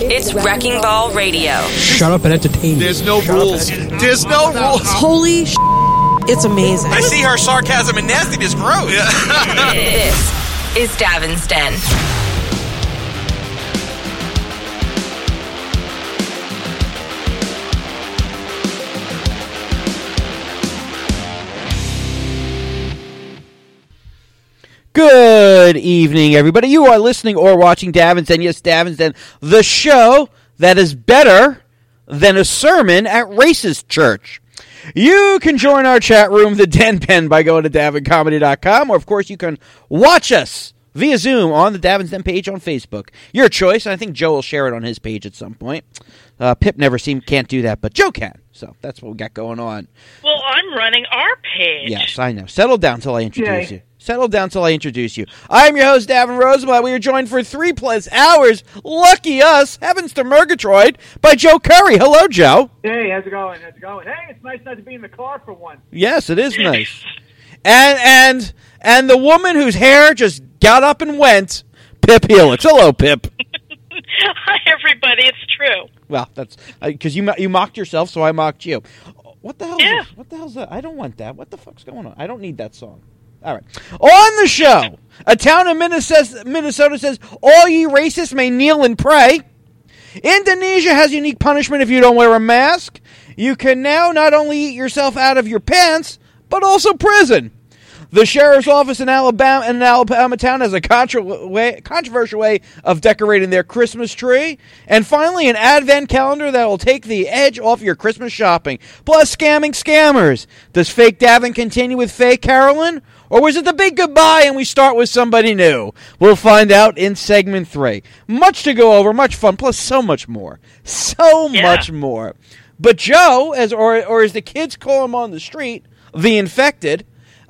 It's Wrecking Ball Radio. Shut up and entertain me. There's no rules. There's no rules. Holy sh**, it's amazing. I see her sarcasm and nastiness grow. This is Davin's Den. Good evening, everybody. You are listening or watching Davin's Den. Yes, Davin's Den, the show that is better than a sermon at racist church. You can join our chat room, the Den Pen, by going to davincomedy.com, or, of course, you can watch us via Zoom on the Davin's Den page on Facebook. Your choice. I think Joe will share it on his page at some point. Pip can't do that, but Joe can. So that's what we got going on. Well, I'm running our page. Yes, I know. Settle down till I introduce you. Settle down till I introduce you. I'm your host, Davin Rosenblatt. We are joined for 3+ hours. Lucky us. Heavens to Murgatroyd by Joe Curry. Hello, Joe. Hey, how's it going? Hey, it's nice not to be in the car for once. Yes, it is nice. And the woman whose hair just got up and went, Pip Helix. Hello, Pip. Hi, everybody. It's true. Well, that's because you mocked yourself, so I mocked you. What the hell? Yeah. What the hell's that? I don't want that. What the fuck's going on? I don't need that song. All right. On the show, a town in Minnesota says, all ye racists may kneel and pray. Indonesia has unique punishment if you don't wear a mask. You can now not only eat yourself out of your pants, but also prison. The sheriff's office in Alabama town has a controversial way of decorating their Christmas tree. And finally, an advent calendar that will take the edge off your Christmas shopping. Plus, scamming scammers. Does fake Davin continue with fake Carolyn? Or was it the big goodbye and we start with somebody new? We'll find out in segment 3. Much to go over, much fun, plus so much more. Much more. But Joe, as the kids call him on the street, the infected,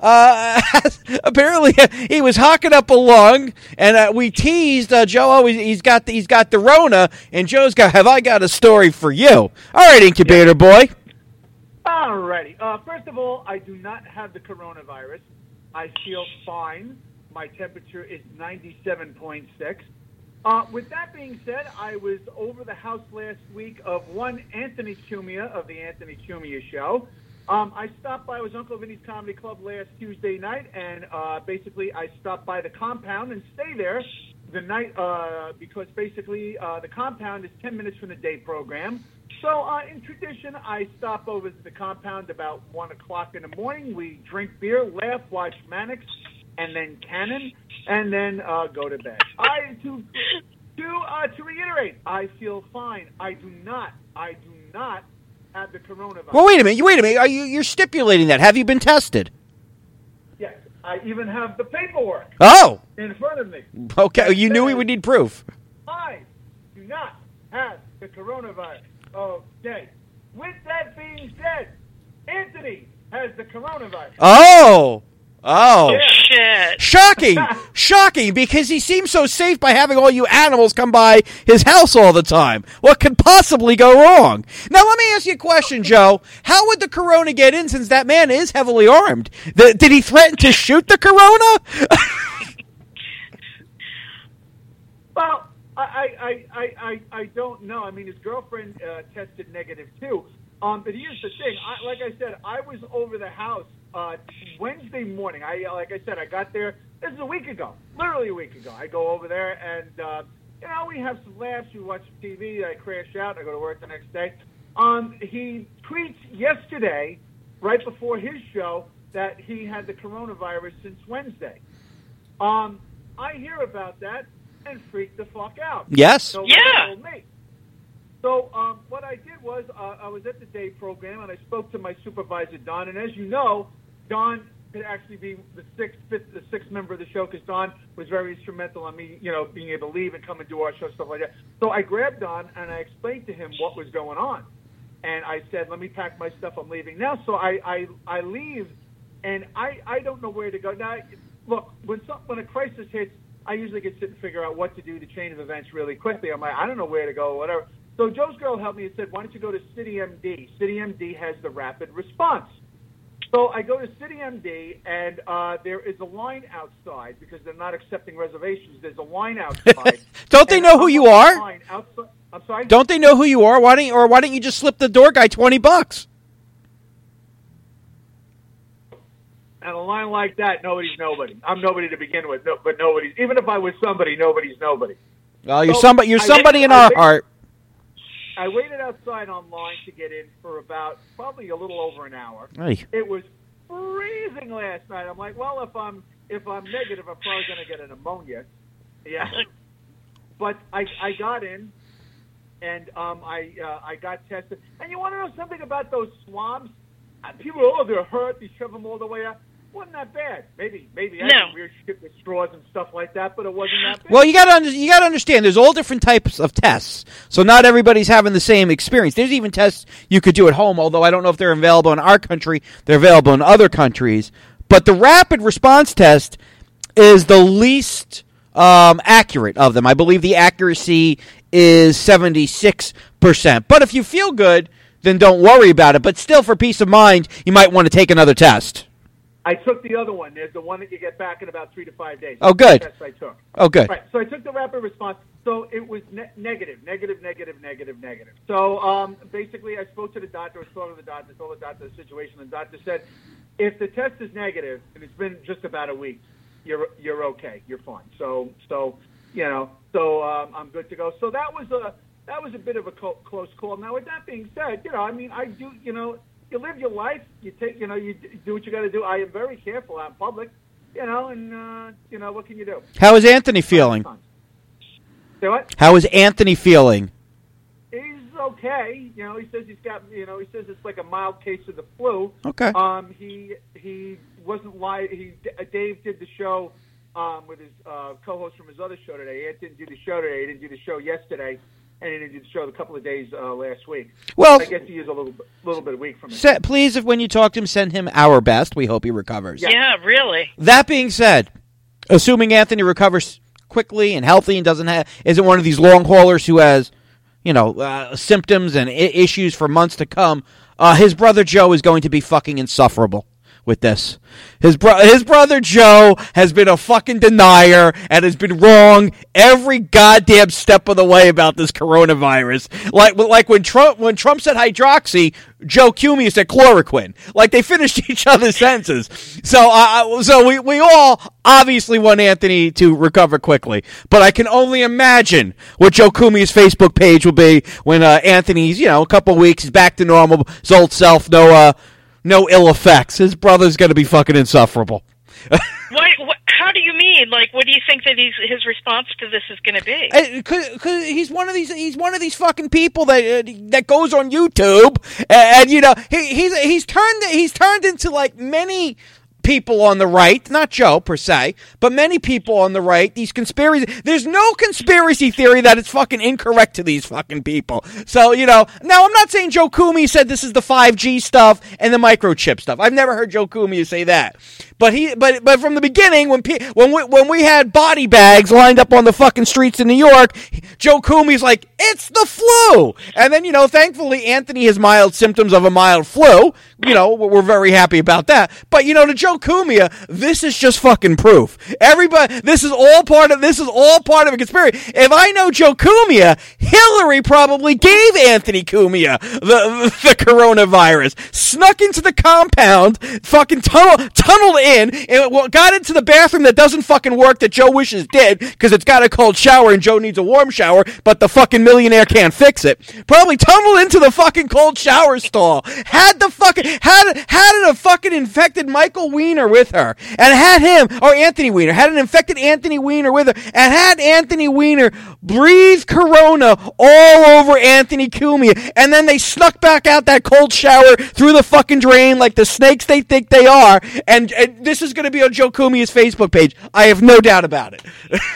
apparently he was hocking up a lung, and we teased Joe. He's got the Rona, and Joe's got. Have I got a story for you? All right, Incubator Boy. All righty. First of all, I do not have the coronavirus. I feel fine. My temperature is 97.6. With that being said, I was over the house last week of one Anthony Cumia of the Anthony Cumia Show. I stopped by, it was Uncle Vinny's Comedy Club last Tuesday night, and basically I stopped by the compound and stay there the night because basically the compound is 10 minutes from the day program. So in tradition, I stop over to the compound about 1 o'clock in the morning. We drink beer, laugh, watch Mannix, and then Cannon, and then go to bed. To reiterate, I feel fine. I do not have the coronavirus. Well, wait a minute. You're stipulating that. Have you been tested? Yes. I even have the paperwork. Oh. In front of me. Okay. You knew we would need proof. I do not have the coronavirus. Okay. With that being said, Anthony has the coronavirus. Oh. Shit. Shocking, because he seems so safe by having all you animals come by his house all the time. What could possibly go wrong? Now, let me ask you a question, Joe. How would the corona get in since that man is heavily armed? Did he threaten to shoot the corona? Well, I don't know. I mean, his girlfriend tested negative, too. But here's the thing. Like I said, I was over the house Wednesday morning. Like I said, I got there. This is a week ago, literally a week ago. I go over there, and we have some laughs. We watch some TV. I crash out. I go to work the next day. He tweets yesterday, right before his show, that he had the coronavirus since Wednesday. I hear about that and freak the fuck out. Yes. Nobody told me. So what I did was I was at the day program, and I spoke to my supervisor, Don. And as you know, Don could actually be the sixth member of the show because Don was very instrumental on me, being able to leave and come and do our show, stuff like that. So I grabbed Don, and I explained to him what was going on. And I said, let me pack my stuff. I'm leaving now. So I leave, and I don't know where to go. Now, look, when a crisis hits, I usually get to sit and figure out what to do, the chain of events really quickly. I'm like, I don't know where to go or whatever. So Joe's girl helped me and said, why don't you go to CityMD? CityMD has the rapid response. So I go to CityMD, and there is a line outside because they're not accepting reservations. There's a line outside. Don't they know who you are? I'm sorry? Don't they know who you are? Why don't you just slip the door guy $20? And a line like that, nobody's nobody. I'm nobody to begin with, but nobody's. Even if I was somebody, nobody's nobody. Well, you're So, somebody. You're somebody in our heart. I waited outside online to get in for about probably a little over an hour. Hey. It was freezing last night. I'm like, well, if I'm negative, I'm probably going to get a pneumonia. Yeah. But I got in, and I got tested. And you want to know something about those swabs? People, they're hurt. They shove them all the way out. Wasn't that bad. Maybe I had weird shit with straws and stuff like that, but it wasn't that bad. Well, you got to understand. There's all different types of tests, so not everybody's having the same experience. There's even tests you could do at home, although I don't know if they're available in our country. They're available in other countries. But the rapid response test is the least accurate of them. I believe the accuracy is 76%. But if you feel good, then don't worry about it. But still, for peace of mind, you might want to take another test. I took the other one. There's the one that you get back in about 3 to 5 days. Oh, good. That's the test I took. Oh, good. Right. So I took the rapid response. So it was negative. So basically, I spoke to the doctor. I was talking to the doctor, told the doctor the situation. The doctor said, if the test is negative and it's been just about a week, you're okay. You're fine. So I'm good to go. So that was a bit of a close call. Now, with that being said, I do, you live your life. You take, you do what you got to do. I am very careful out in public, and what can you do? How is Anthony feeling? Say what? How is Anthony feeling? He's okay. He says he's got, he says it's like a mild case of the flu. Okay. He wasn't lying. Dave did the show with his co-host from his other show today. Ant didn't do the show today. He didn't do the show yesterday. And he didn't do the show a couple of days last week. Well, I guess he is a little bit weak from it. Please, when you talk to him, send him our best. We hope he recovers. Yeah, really. That being said, assuming Anthony recovers quickly and healthy and isn't one of these long haulers who has, symptoms and issues for months to come, his brother Joe is going to be fucking insufferable with this. His brother Joe has been a fucking denier and has been wrong every goddamn step of the way about this coronavirus. Like when Trump said hydroxy, Joe Cumia said chloroquine. Like they finished each other's sentences. So we all obviously want Anthony to recover quickly, but I can only imagine what Joe Cumia's Facebook page will be when Anthony's a couple weeks, he's back to normal, his old self, no ill effects. His brother's going to be fucking insufferable. How do you mean? Like, what do you think that his response to this is going to be? Because he's one of these fucking people that goes on YouTube and he's turned into like many people on the right, not Joe per se, but many people on the right, these conspiracy, there's no conspiracy theory that it's fucking incorrect to these fucking people. So, now I'm not saying Joe Cumia said this is the 5G stuff and the microchip stuff. I've never heard Joe Cumia say that. But from the beginning, when we had body bags lined up on the fucking streets in New York, Joe Cumia's like, it's the flu. And then, thankfully Anthony has mild symptoms of a mild flu. We're very happy about that. But, to Joe Cumia, this is just fucking proof. This is all part of a conspiracy. If I know Joe Cumia, Hillary probably gave Anthony Cumia the coronavirus, snuck into the compound, fucking tunneled in, and got into the bathroom that doesn't fucking work that Joe wishes did, because it's got a cold shower and Joe needs a warm shower, but the fucking millionaire can't fix it. Probably tunneled into the fucking cold shower stall, had a fucking infected Michael Weiner with her, and had Anthony Weiner, had an infected Anthony Weiner with her, and had Anthony Weiner breathe corona all over Anthony Cumia, and then they snuck back out that cold shower through the fucking drain like the snakes they think they are, and this is going to be on Joe Cumia's Facebook page. I have no doubt about it.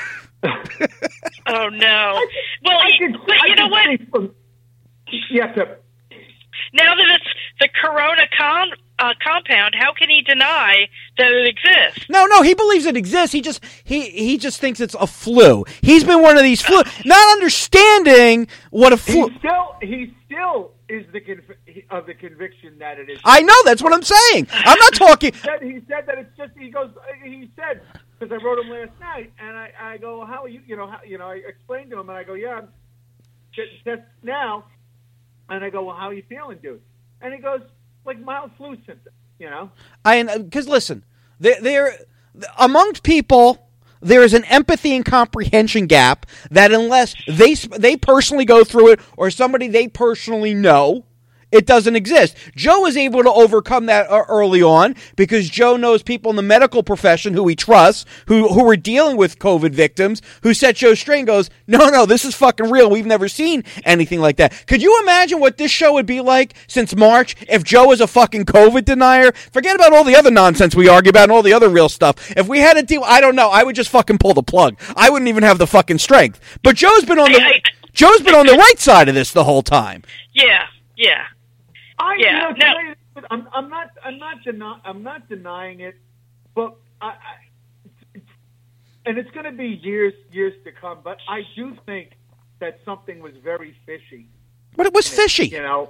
Oh, no. Well, you know what? Yeah, Pip. Now that it's the Corona compound, how can he deny that it exists? No, he believes it exists. He just thinks it's a flu. He's been one of these flu, not understanding what a flu. He still is of the conviction that it is. I know, that's what I'm saying. I'm not talking. He said that it's just. He said, because I wrote him last night, and I go, how are you? I explained to him, and I go, yeah, getting tests now. And I go, well, how are you feeling, dude? And he goes, like mild flu symptoms, you know? Because listen, there amongst people, there is an empathy and comprehension gap that unless they personally go through it or somebody they personally know, it doesn't exist. Joe is able to overcome that early on because Joe knows people in the medical profession who he trusts, who are dealing with COVID victims, who set Joe straight and goes, no, this is fucking real. We've never seen anything like that. Could you imagine what this show would be like since March if Joe was a fucking COVID denier? Forget about all the other nonsense we argue about and all the other real stuff. If we had to deal, I don't know, I would just fucking pull the plug. I wouldn't even have the fucking strength. But Joe's been on the right side of this the whole time. Yeah. I'm not denying it, but and it's going to be years to come. But I do think that something was very fishy. But it was fishy.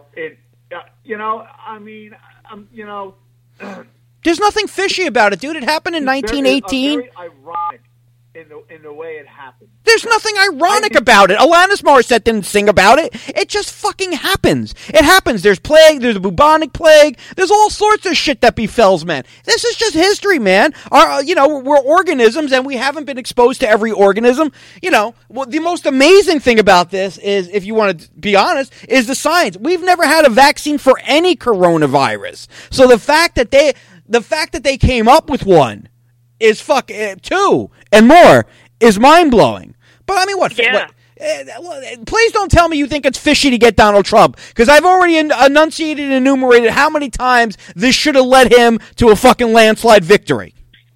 There's nothing fishy about it, dude. It happened in 1918. Very ironic in the way it happened. There's nothing ironic about it. Alanis Morissette didn't sing about it. It just fucking happens. It happens. There's plague. There's a bubonic plague. There's all sorts of shit that befalls man. This is just history, man. We're organisms, and we haven't been exposed to every organism. The most amazing thing about this is, if you want to be honest, is the science. We've never had a vaccine for any coronavirus. So the fact that they came up with one is two and more is mind-blowing. But I mean, what? Please don't tell me you think it's fishy to get Donald Trump, because I've already enunciated and enumerated how many times this should have led him to a fucking landslide victory.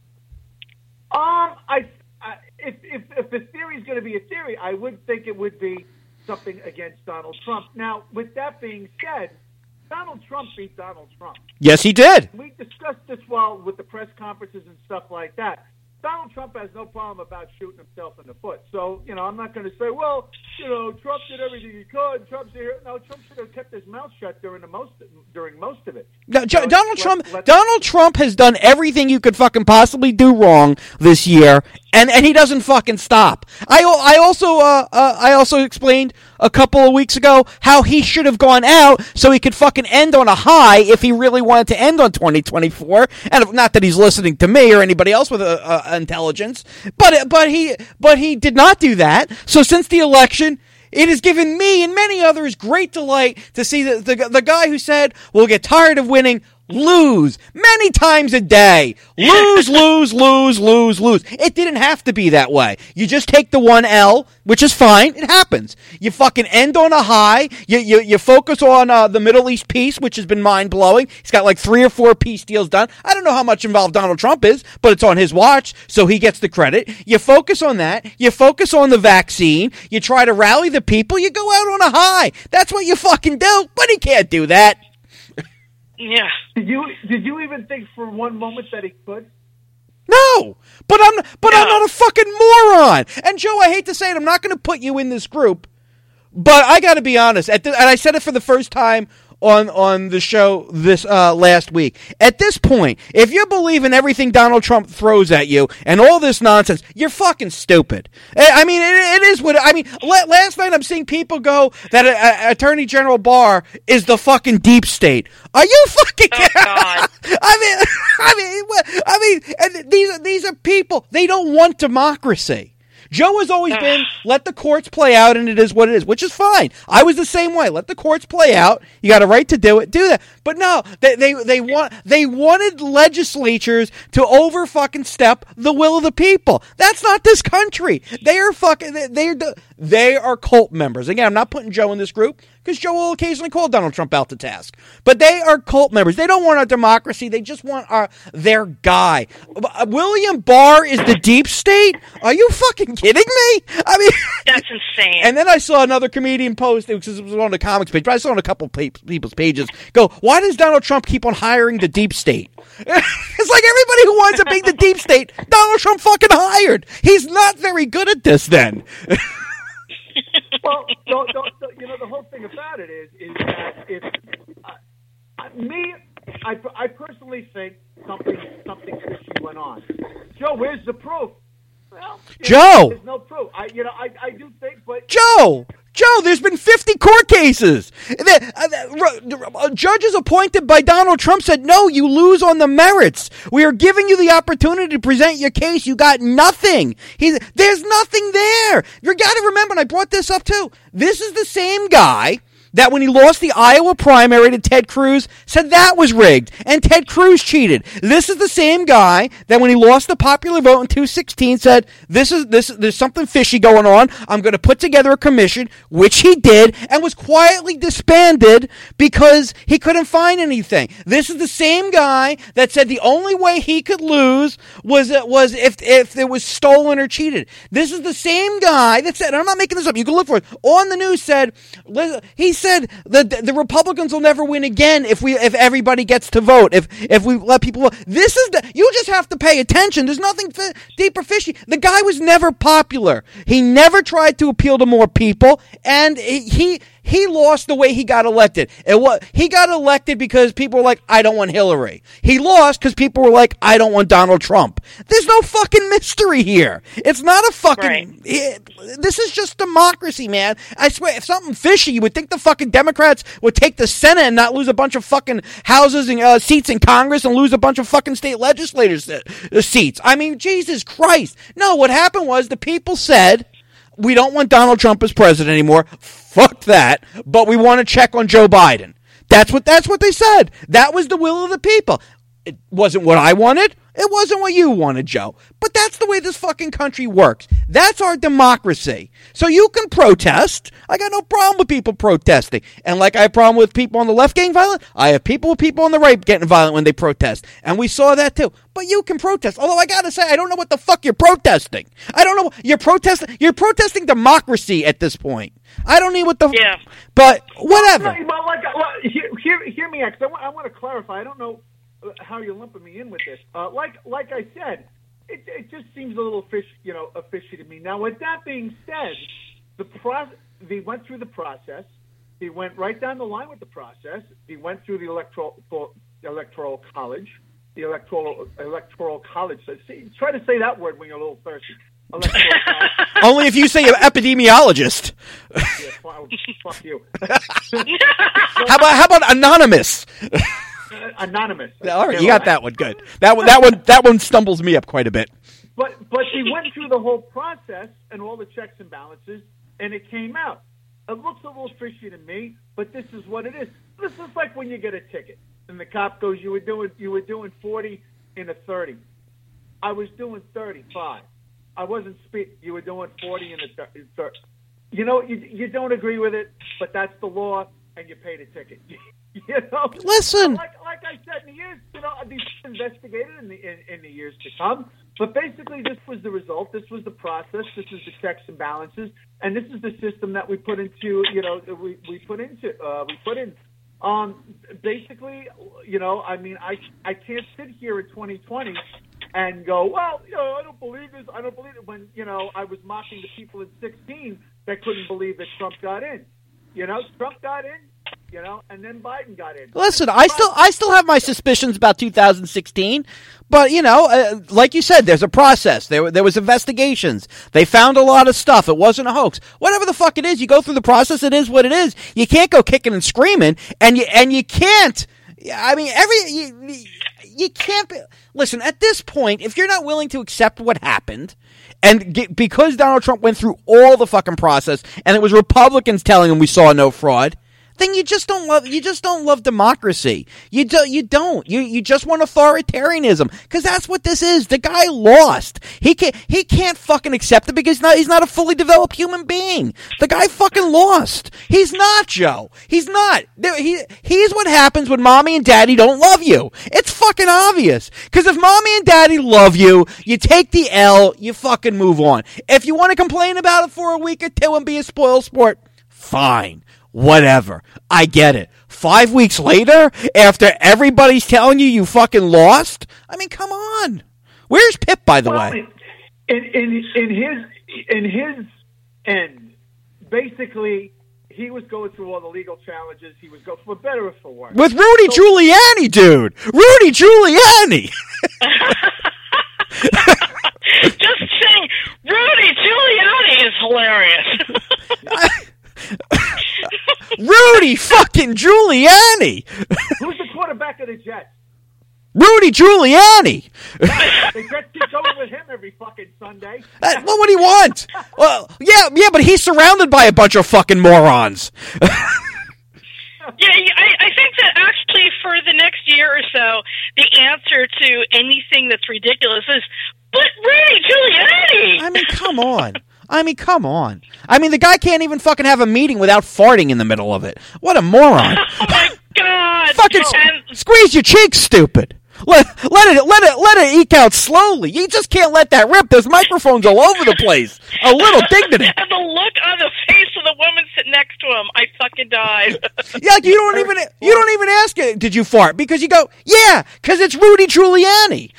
If the theory is going to be a theory, I would think it would be something against Donald Trump. Now, with that being said, Donald Trump beat Donald Trump. Yes, he did. We discussed this with the press conferences and stuff like that. Donald Trump has no problem about shooting himself in the foot. So, I'm not going to say, Trump did everything he could. Trump should have kept his mouth shut during most of it. No, Donald Trump has done everything you could fucking possibly do wrong this year, and he doesn't fucking stop. I also explained a couple of weeks ago how he should have gone out so he could fucking end on a high if he really wanted to end on 2024. And not that he's listening to me or anybody else with intelligence, but he did not do that. So since the election, it has given me and many others great delight to see the guy who said we'll get tired of winning lose many times a day. Lose. It didn't have to be that way. You just take the one L, which is fine. It happens. You fucking end on a high. You focus on the Middle East peace, which has been mind-blowing. He's got like 3 or 4 peace deals done. I don't know how much involved Donald Trump is, but it's on his watch, so he gets the credit. You focus on that. You focus on the vaccine. You try to rally the people. You go out on a high. That's what you fucking do, but he can't do that. Yeah. Did you even think for one moment that he could? No, I'm not a fucking moron. And Joe, I hate to say it, I'm not going to put you in this group, but I got to be honest. And I said it for the first time on the show this last week. At this point, if you believe in everything Donald Trump throws at you and all this nonsense, you're fucking stupid. I mean, it is what I mean. Last night, I'm seeing people go that Attorney General Barr is the fucking deep state. Are you fucking? Oh, God. I mean, and these are people. They don't want democracy. Joe has always been, let the courts play out, and it is what it is, which is fine. I was the same way. Let the courts play out. You got a right to do it. Do that. But no, they wanted legislatures to over fucking step the will of the people. That's not this country. They are cult members. Again, I'm not putting Joe in this group because Joe will occasionally call Donald Trump out to task. But they are cult members. They don't want our democracy. They just want their guy. William Barr is the deep state? Are you fucking kidding me? I mean, that's insane. And then I saw another comedian post, because it was on the comics page, but I saw on a couple people's pages, go, why does Donald Trump keep on hiring the deep state? It's like everybody who winds up being the deep state, Donald Trump fucking hired. He's not very good at this then. Well, the whole thing about it is that if I personally think something fishy went on. Joe, where's the proof? Well, Joe, there's no proof. I do think, but Joe, Joe, there's been 50 court cases. Judges appointed by Donald Trump said, no, you lose on the merits. We are giving you the opportunity to present your case. You got nothing. There's nothing there. You got to remember, and I brought this up too, this is the same guy that when he lost the Iowa primary to Ted Cruz, said that was rigged, and Ted Cruz cheated. This is the same guy that when he lost the popular vote in 2016 said, there's something fishy going on. I'm going to put together a commission, which he did, and was quietly disbanded because he couldn't find anything. This is the same guy that said the only way he could lose was if it was stolen or cheated. This is the same guy that said, and I'm not making this up, you can look for it, on the news said, he said the Republicans will never win again if everybody gets to vote, if we let people vote. You just have to pay attention. There's nothing deep or fishy. The guy was never popular. He never tried to appeal to more people, and he lost the way he got elected. He got elected because people were like, I don't want Hillary. He lost because people were like, I don't want Donald Trump. There's no fucking mystery here. It's not a fucking... This is just democracy, man. I swear, if something fishy, you would think the fucking Democrats would take the Senate and not lose a bunch of fucking houses and seats in Congress and lose a bunch of fucking state legislators seats. I mean, Jesus Christ. No, what happened was the people said, we don't want Donald Trump as president anymore. Fuck that. But we want to check on Joe Biden. That's what they said. That was the will of the people. It wasn't what I wanted. It wasn't what you wanted, Joe. But that's the way this fucking country works. That's our democracy. So you can protest. I got no problem with people protesting. And like I have a problem with people on the left getting violent, I have people on the right getting violent when they protest. And we saw that too. But you can protest. Although I got to say, I don't know what the fuck you're protesting. I don't know. You're protesting democracy at this point. I don't need what the... Yeah. But whatever. Hear me out, because I want to clarify. I don't know how you're lumping me in with this. Like I said, it just seems a little fishy to me. Now, with that being said, they went through the process. He went right down the line with the process. He went through the electoral college. The electoral college. See, try to say that word when you're a little thirsty. Only if you say you're an epidemiologist. Yeah, fuck you. How about anonymous? Anonymous. All right, you got that one. Good. That one stumbles me up quite a bit. But he went through the whole process and all the checks and balances, and it came out. It looks a little fishy to me, but this is what it is. This is like when you get a ticket and the cop goes, "You were doing 40 in a 30." I was doing 35. I wasn't speeding. You were doing 40 in a 30. You know, you don't agree with it, but that's the law, and you paid a ticket. You know, listen. Like I said, in the years, these investigated in the years to come. But basically, this was the result. This was the process. This is the checks and balances, and this is the system that we put into. We put in. Basically, I mean, I can't sit here in 2020 and go, well, I don't believe this. I don't believe it. When I was mocking the people in 2016 that couldn't believe that Trump got in. Trump got in. And then Biden got in. Listen, I still have my suspicions about 2016, but like you said, there's a process. There was investigations. They found a lot of stuff. It wasn't a hoax. Whatever the fuck it is, you go through the process. It is what it is. You can't go kicking and screaming, and you can't. I mean, you can't. Listen, at this point, if you're not willing to accept what happened. And because Donald Trump went through all the fucking process, and it was Republicans telling him we saw no fraud, then you just don't love democracy. You don't. You just want authoritarianism, because that's what this is. The guy lost. He can't fucking accept it because he's not a fully developed human being. The guy fucking lost. He's not, Joe. He's not. He's what happens when mommy and daddy don't love you. It's fucking obvious. Because if mommy and daddy love you, you take the L, you fucking move on. If you want to complain about it for a week or two and be a spoil sport, fine. Whatever. I get it. 5 weeks later, after everybody's telling you fucking lost? I mean, come on. Where's Pip, by the way? In his end, basically, he was going through all the legal challenges. He was going for better or for worse. With Rudy Giuliani, dude. Rudy Giuliani. Just saying, Rudy Giuliani is hilarious. Rudy fucking Giuliani. Who's the quarterback of the Jets? Rudy Giuliani. The Jets keep going with him every fucking Sunday. What would he want? Well, yeah, but he's surrounded by a bunch of fucking morons. Yeah, I think that actually for the next year or so, the answer to anything that's ridiculous is, but Rudy Giuliani! I mean, come on. I mean, the guy can't even fucking have a meeting without farting in the middle of it. What a moron. Oh, my God! Fucking squeeze your cheeks, stupid. Let it eke out slowly. You just can't let that rip. There's microphones all over the place. A little dignity. And the look on the face of the woman sitting next to him, I fucking died. Yeah, like you don't even ask it. Did you fart? Because you go, yeah, because it's Rudy Giuliani.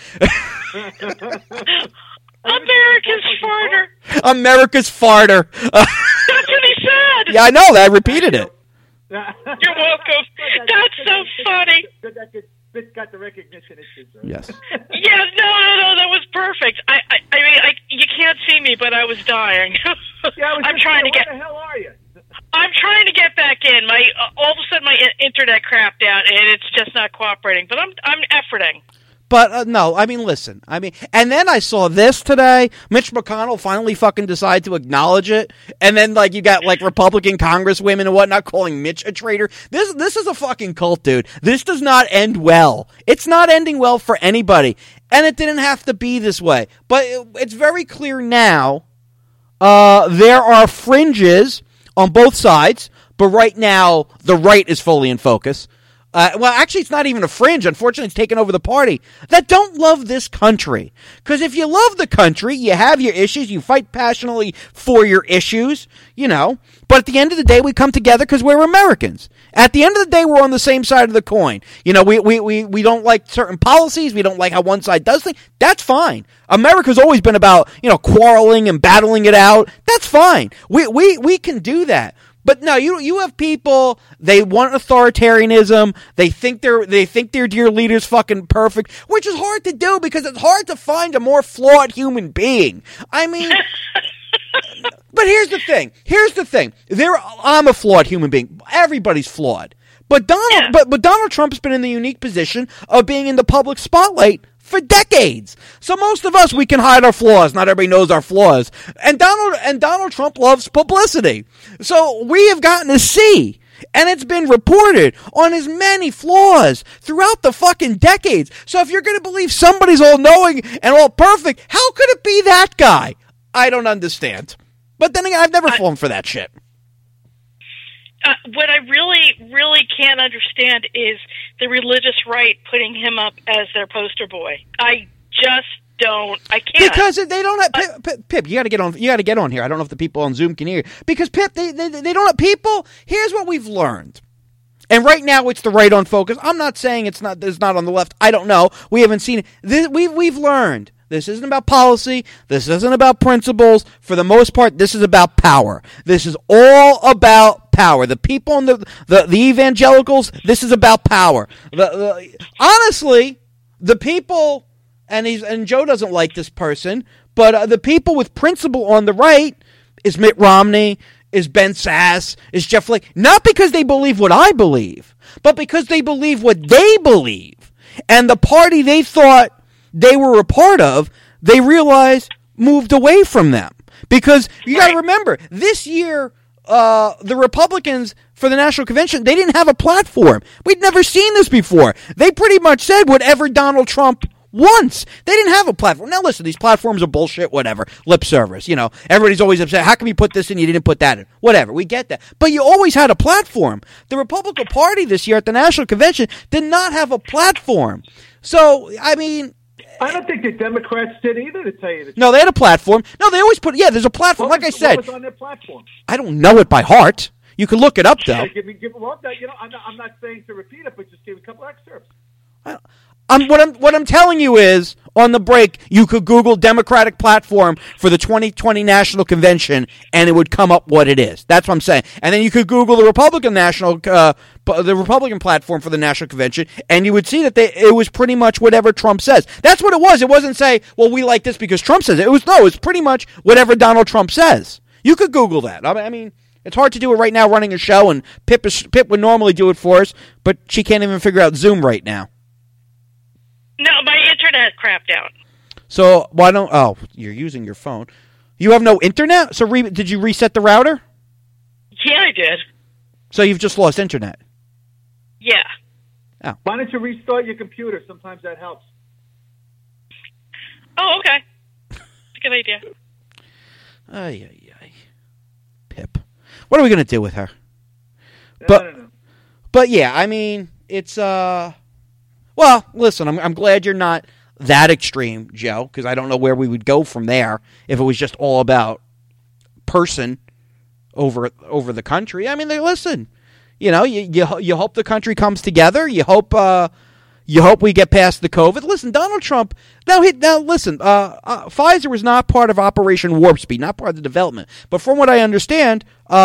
America's farter. America's farter. That's what he said. Yeah, I know that. I repeated it. You're welcome. That's so funny. It's got the recognition it deserves. Yes. Yeah, no, that was perfect. I mean, you can't see me, but I was dying. Yeah, I'm trying to get. Where the hell are you? I'm trying to get back in. All of a sudden my internet crapped out, and it's just not cooperating. But I'm efforting. But, no, I mean, listen. And then I saw this today. Mitch McConnell finally fucking decided to acknowledge it. And then, like, you got, like, Republican congresswomen and whatnot calling Mitch a traitor. This is a fucking cult, dude. This does not end well. It's not ending well for anybody. And it didn't have to be this way. But it's very clear now. There are fringes on both sides. But right now, the right is fully in focus. Well, actually, it's not even a fringe. Unfortunately, it's taken over the party that don't love this country. Because if you love the country, you have your issues, you fight passionately for your issues, you know. But at the end of the day, we come together because we're Americans. At the end of the day, we're on the same side of the coin. You know, we don't like certain policies. We don't like how one side does things. That's fine. America's always been about, you know, quarreling and battling it out. That's fine. We can do that. But no, you have people, they want authoritarianism, they think their dear leader's fucking perfect, which is hard to do because it's hard to find a more flawed human being. I mean, but here's the thing. I'm a flawed human being. Everybody's flawed. But Donald Trump's been in the unique position of being in the public spotlight for decades. So most of us, we can hide our flaws. Not everybody knows our flaws. And Donald Trump loves publicity. So we have gotten to see, and it's been reported on his many flaws throughout the fucking decades. So if you're going to believe somebody's all knowing and all perfect, how could it be that guy? I don't understand. But then again, I've never fallen for that shit. What I really, really can't understand is the religious right putting him up as their poster boy. I just don't. I can't, because they don't have Pip. You got to get on. You got to get on here. I don't know if the people on Zoom can hear. Because Pip, they don't have people. Here's what we've learned. And right now, it's the right on focus. I'm not saying it's not on the left. I don't know. We haven't seen it. We've learned. This isn't about policy. This isn't about principles. For the most part, this is about power. This is all about power. The people in the evangelicals, this is about power. Honestly, the people, and Joe doesn't like this person, but the people with principle on the right is Mitt Romney, is Ben Sass, is Jeff Flake. Not because they believe what I believe, but because they believe what they believe. And the party they thought they were a part of, they realized moved away from them. Because you got to remember, this year, the Republicans for the National Convention, they didn't have a platform. We'd never seen this before. They pretty much said whatever Donald Trump wants. They didn't have a platform. Now listen, these platforms are bullshit, whatever. Lip service, you know. Everybody's always upset. How come you put this in, you didn't put that in? Whatever, we get that. But you always had a platform. The Republican Party this year at the National Convention did not have a platform. So, I mean, I don't think the Democrats did either, to tell you the truth. No, they had a platform. No, they always put, there's a platform. Like I said, what was on their platform? I don't know it by heart. You can look it up, though. I'm not saying to repeat it, but just give a couple excerpts. What I'm telling you is, on the break, you could Google Democratic platform for the 2020 National Convention, and it would come up what it is. That's what I'm saying. And then you could Google the Republican platform for the National Convention, and you would see that it was pretty much whatever Trump says. That's what it was. It wasn't say, well, we like this because Trump says it. It was pretty much whatever Donald Trump says. You could Google that. I mean, It's hard to do it right now running a show, and Pip would normally do it for us, but she can't even figure out Zoom right now. No, my internet crapped out. So why don't... Oh, you're using your phone. You have no internet? So did you reset the router? Yeah, I did. So you've just lost internet? Yeah. Oh. Why don't you restart your computer? Sometimes that helps. Oh, okay. That's a good idea. Ay. Pip. What are we going to do with her? No. But yeah, I mean, it's... Well, listen, I'm glad you're not that extreme, Joe, because I don't know where we would go from there if it was just all about person over the country. I mean, listen, you know, you hope the country comes together. You hope we get past the COVID. Listen, Donald Trump. Now listen. Pfizer was not part of Operation Warp Speed, not part of the development. But from what I understand,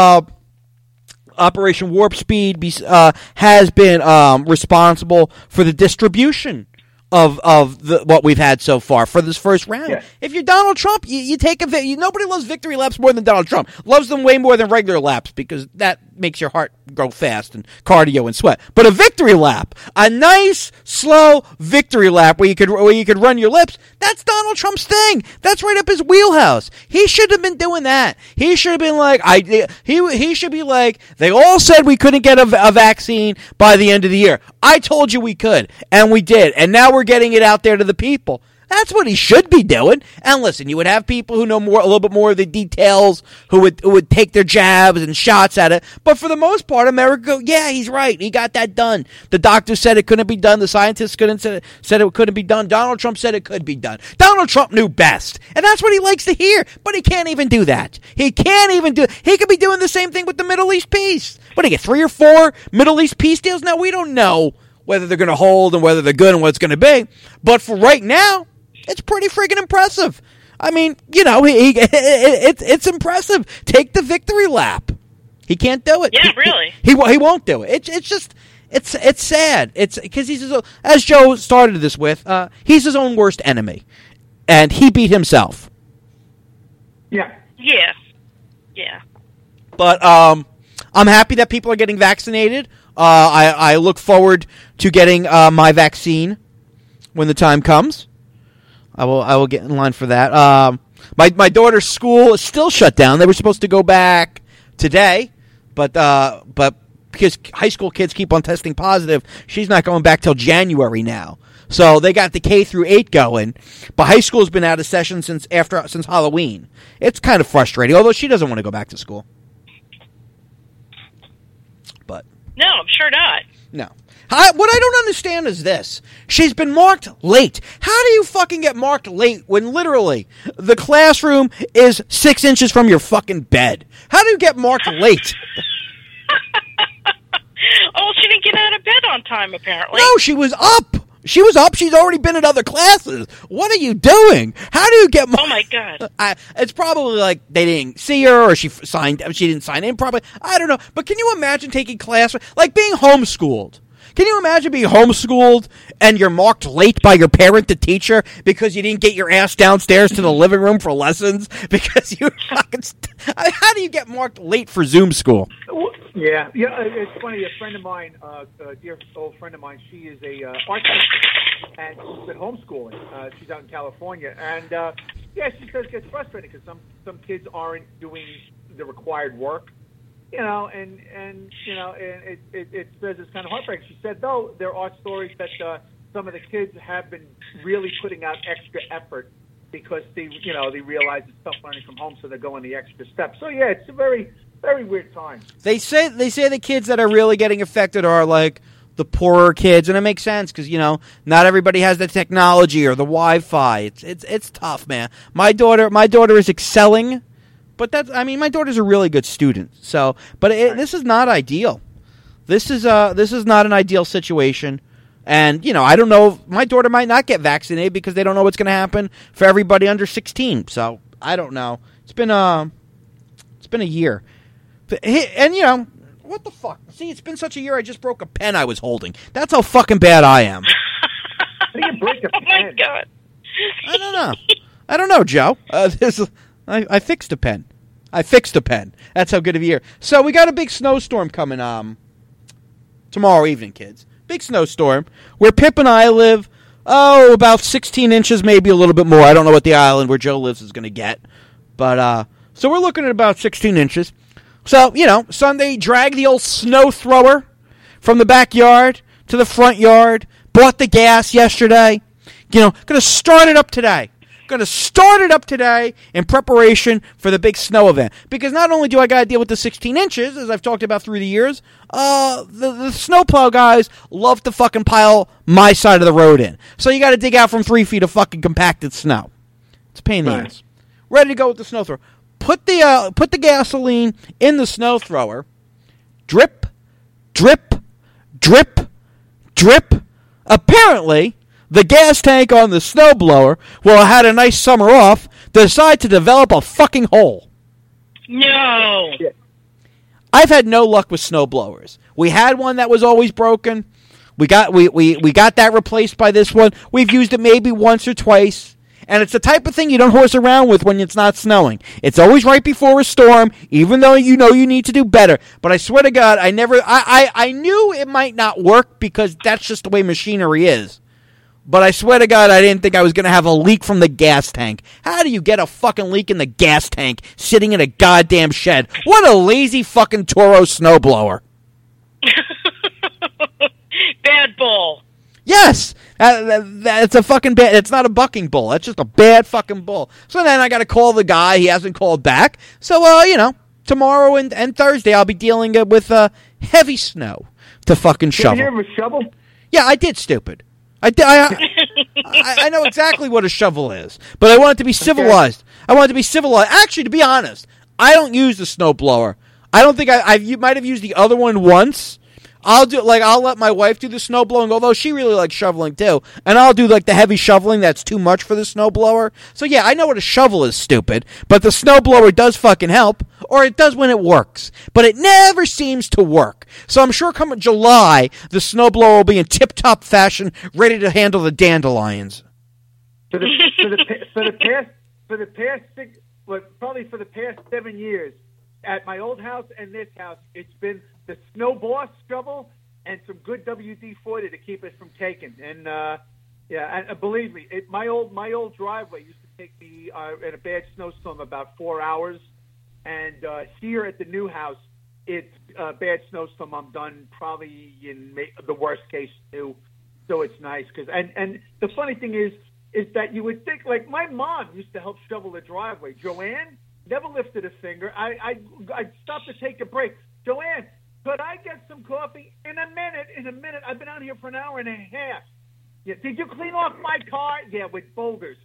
Operation Warp Speed has been responsible for the distribution of what we've had so far for this first round. Yeah. If you're Donald Trump, you take nobody loves victory laps more than Donald Trump. Loves them way more than regular laps because that makes your heart go fast and cardio and sweat. But a victory lap, a nice slow victory lap where you could run your lips, that's Donald Trump's thing. That's right up his wheelhouse. He should have been doing that. He should have been like he should be like, they all said we couldn't get a vaccine by the end of the year. I told you we could, and we did. And now we're getting it out there to the people. That's what he should be doing. And listen, you would have people who know a little bit more of the details, who would take their jabs and shots at it. But for the most part, America go, yeah, he's right. He got that done. The doctor said it couldn't be done. The scientists said it couldn't be done. Donald Trump said it could be done. Donald Trump knew best. And that's what he likes to hear. But he can't even do that. He can't even do it. He could be doing the same thing with the Middle East peace. What do you get, 3 or 4 Middle East peace deals? Now, we don't know whether they're going to hold and whether they're good and what it's going to be. But for right now, it's pretty freaking impressive. I mean, you know, it's impressive. Take the victory lap. He can't do it. Yeah, really. He won't do it. It's just it's sad. It's because he's as Joe started this with. He's his own worst enemy, and he beat himself. Yeah. Yeah. But I'm happy that people are getting vaccinated. I look forward to getting my vaccine when the time comes. I will get in line for that. My daughter's school is still shut down. They were supposed to go back today, but because high school kids keep on testing positive, she's not going back till January now. So they got the K through 8 going, but high school's been out of session since Halloween. It's kind of frustrating, although she doesn't want to go back to school. But No, I'm sure not. no. What I don't understand is this. She's been marked late. How do you fucking get marked late when literally the classroom is 6 inches from your fucking bed? How do you get marked late? Oh, she didn't get out of bed on time, apparently. No, she was up. She's already been in other classes. What are you doing? How do you get marked? Oh, my God. It's probably like they didn't see her or she didn't sign in properly. I don't know. But can you imagine taking class, like being homeschooled? Can you imagine being homeschooled and you're marked late by your parent, the teacher, because you didn't get your ass downstairs to the living room for lessons because you fucking... How do you get marked late for Zoom school? Yeah. It's funny. A friend of mine, a dear old friend of mine, she is a art teacher, and she's been homeschooling. She's out in California, and she says it gets frustrating because some kids aren't doing the required work. You know, and it says it's kind of heartbreaking. She said, though, there are stories that some of the kids have been really putting out extra effort because they realize it's tough learning from home, so they're going the extra step. So yeah, it's a very, very weird time. They say the kids that are really getting affected are like the poorer kids, and it makes sense because not everybody has the technology or the Wi-Fi. It's tough, man. My daughter is excelling. But my daughter's a really good student. So, but this is not ideal. This is not an ideal situation. And I don't know. My daughter might not get vaccinated because they don't know what's going to happen for everybody under 16. So I don't know. It's been a year. And what the fuck? See, it's been such a year. I just broke a pen I was holding. That's how fucking bad I am. How do you break a pen? Oh my God. I don't know, Joe. I fixed a pen. I fixed the pen. That's how good of a year. So we got a big snowstorm coming tomorrow evening, kids. Big snowstorm. Where Pip and I live, about 16 inches, maybe a little bit more. I don't know what the island where Joe lives is going to get. But, so we're looking at about 16 inches. So, Sunday, drag the old snow thrower from the backyard to the front yard. Bought the gas yesterday. Going to start it up today. In preparation for the big snow event. Because not only do I got to deal with the 16 inches, as I've talked about through the years, the snowplow guys love to fucking pile my side of the road in. So you got to dig out from 3 feet of fucking compacted snow. It's a pain in the ass. Ready to go with the snow thrower. Put the gasoline in the snow thrower. Drip, drip, drip, drip. Apparently, the gas tank on the snowblower, well, had a nice summer off, decided to develop a fucking hole. No. I've had no luck with snowblowers. We had one that was always broken. We got that replaced by this one. We've used it maybe once or twice. And it's the type of thing you don't horse around with when it's not snowing. It's always right before a storm, even though you know you need to do better. But I swear to God, I knew it might not work because that's just the way machinery is. But I swear to God, I didn't think I was going to have a leak from the gas tank. How do you get a fucking leak in the gas tank sitting in a goddamn shed? What a lazy fucking Toro snowblower. Bad bull. Yes, that's a fucking bad. It's not a bucking bull. That's just a bad fucking bull. So then I got to call the guy. He hasn't called back. So tomorrow and Thursday I'll be dealing with heavy snow to fucking shovel. Did you ever shovel? Yeah, I did. Stupid. I know exactly what a shovel is, but I want it to be civilized. I want it to be civilized. Actually, to be honest, I don't use the snowblower. I don't think you might have used the other one once. I'll let my wife do the snow blowing, although she really likes shoveling too. And I'll do the heavy shoveling that's too much for the snow blower. So yeah, I know what a shovel is, stupid. But the snow blower does fucking help, or it does when it works. But it never seems to work. So I'm sure come July, the snow blower will be in tip-top fashion, ready to handle the dandelions. For the past 7 years, at my old house and this house, it's been the snow boss shovel and some good WD-40 to keep us from caking. And and believe me, my old driveway used to take me in a bad snowstorm about 4 hours. And here at the new house, it's a bad snowstorm. I'm done probably in the worst case too. So it's nice and the funny thing is that you would think my mom used to help shovel the driveway. Joanne never lifted a finger. I stopped to take a break. Joanne, could I get some coffee? In a minute. I've been out here for an hour and a half. Yeah. Did you clean off my car? Yeah, with boulders.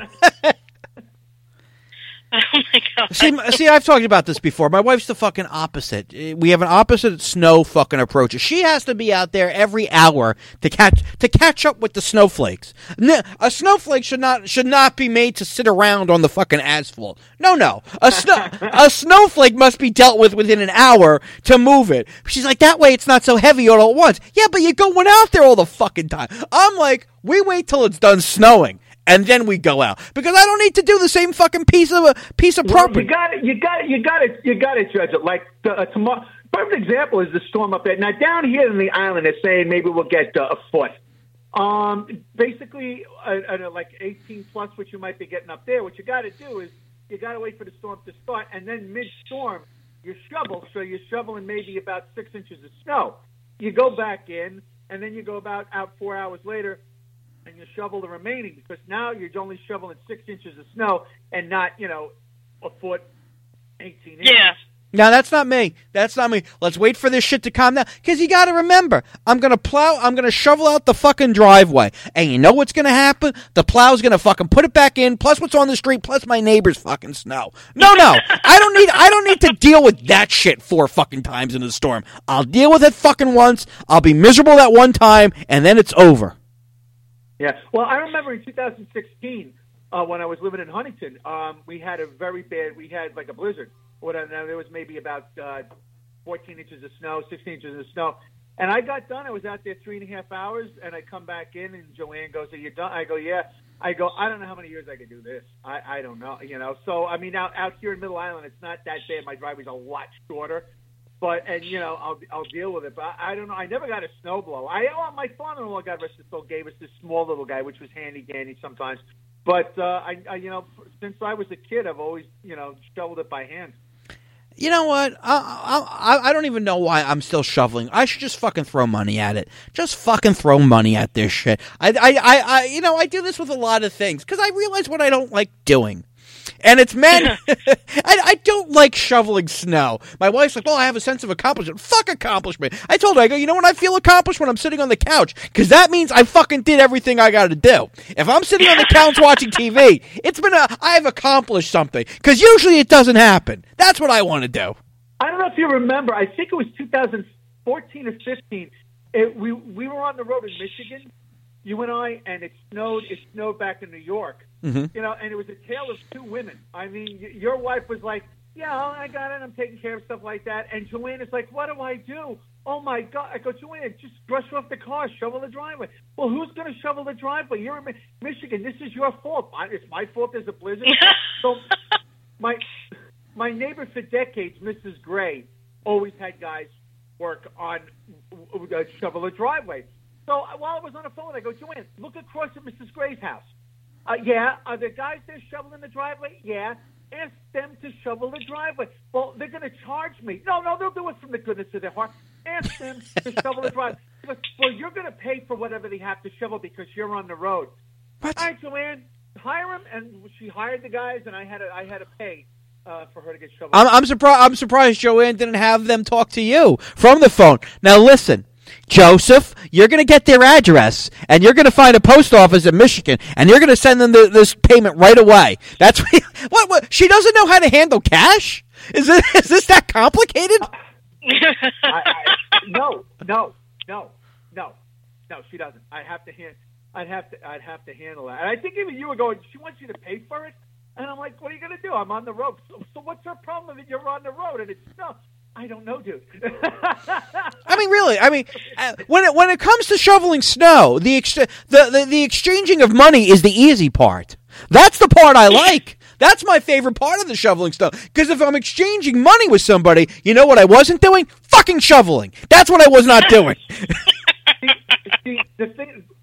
Oh, my God. See, I've talked about this before. My wife's the fucking opposite. We have an opposite snow fucking approach. She has to be out there every hour to catch up with the snowflakes. A snowflake should not be made to sit around on the fucking asphalt. No. A snowflake must be dealt with within an hour to move it. She's like, that way it's not so heavy all at once. Yeah, but you're going out there all the fucking time. I'm like, we wait till it's done snowing. And then we go out because I don't need to do the same fucking piece of property. You got it, Judge. Like tomorrow, perfect example is the storm up there. Now down here in the island, they're saying maybe we'll get a foot. Basically, like 18 plus, what you might be getting up there. What you got to do is you got to wait for the storm to start, and then mid-storm you shovel. So you're shoveling maybe about 6 inches of snow. You go back in, and then you go out 4 hours later. And you shovel the remaining because now you're only shoveling 6 inches of snow and not, a foot, 18 inches. Yeah. Now, that's not me. Let's wait for this shit to calm down. Because you got to remember, I'm going to shovel out the fucking driveway. And you know what's going to happen? The plow's going to fucking put it back in, plus what's on the street, plus my neighbor's fucking snow. No. I don't need to deal with that shit 4 fucking times in a storm. I'll deal with it fucking once. I'll be miserable that one time, and then it's over. Yeah. Well, I remember in 2016 when I was living in Huntington, we had a blizzard. There was maybe about 14 inches of snow, 16 inches of snow. And I got done. I was out there 3.5 hours, and I come back in, and Joanne goes, "Are you done?" I go, "Yeah." I go, I don't know how many years I could do this. I don't know, you know. So, I mean, out here in Middle Island, it's not that bad. My driveway's a lot shorter. But, and, you know, I'll deal with it. But I don't know. I never got a snowblower. My father-in-law, God rest his soul, gave us this small little guy, which was handy-dandy sometimes. But, I you know, since I was a kid, I've always, you know, shoveled it by hand. You know what? I don't even know why I'm still shoveling. I should just fucking throw money at it. Just fucking throw money at this shit. You know, I do this with a lot of things because I realize what I don't like doing. And it's men. I don't like shoveling snow. My wife's like, well, I have a sense of accomplishment. Fuck accomplishment. I told her, I go, you know when I feel accomplished? When I'm sitting on the couch. Because that means I fucking did everything I got to do. If I'm sitting on the couch watching TV, I've accomplished something. Because usually it doesn't happen. That's what I want to do. I don't know if you remember. I think it was 2014 or 15. We were on the road in Michigan, you and I, and it snowed back in New York. Mm-hmm. You know, and it was a tale of two women. I mean, your wife was like, yeah, I got it. I'm taking care of stuff like that. And Joanne is like, what do I do? Oh, my God. I go, Joanne, just brush off the car, shovel the driveway. Well, who's going to shovel the driveway? You're in Michigan. This is your fault. It's my fault there's a blizzard. So my neighbor for decades, Mrs. Gray, always had guys work on shovel the driveway. So while I was on the phone, I go, Joanne, look across at Mrs. Gray's house. Yeah, are there guys there shoveling the driveway? Yeah. Ask them to shovel the driveway. Well, they're going to charge me. No, they'll do it from the goodness of their heart. Ask them to shovel the driveway. Goes, well, you're going to pay for whatever they have to shovel because you're on the road. What? All right, Joanne, hire them. And she hired the guys, and I had to pay for her to get shoveled. I'm surprised Joanne didn't have them talk to you from the phone. Now, listen. Joseph, you're going to get their address, and you're going to find a post office in Michigan, and you're going to send them this payment right away. That's what? She doesn't know how to handle cash? Is this that complicated? No, she doesn't. I'd have to handle that. And I think even you were going, she wants you to pay for it, and I'm like, what are you going to do? I'm on the road. So what's her problem that you're on the road and it's snow? I don't know, dude. I mean, really. I mean, when it comes to shoveling snow, the exchanging of money is the easy part. That's the part I like. That's my favorite part of the shoveling stuff. Because if I'm exchanging money with somebody, you know what I wasn't doing? Fucking shoveling. That's what I was not doing. The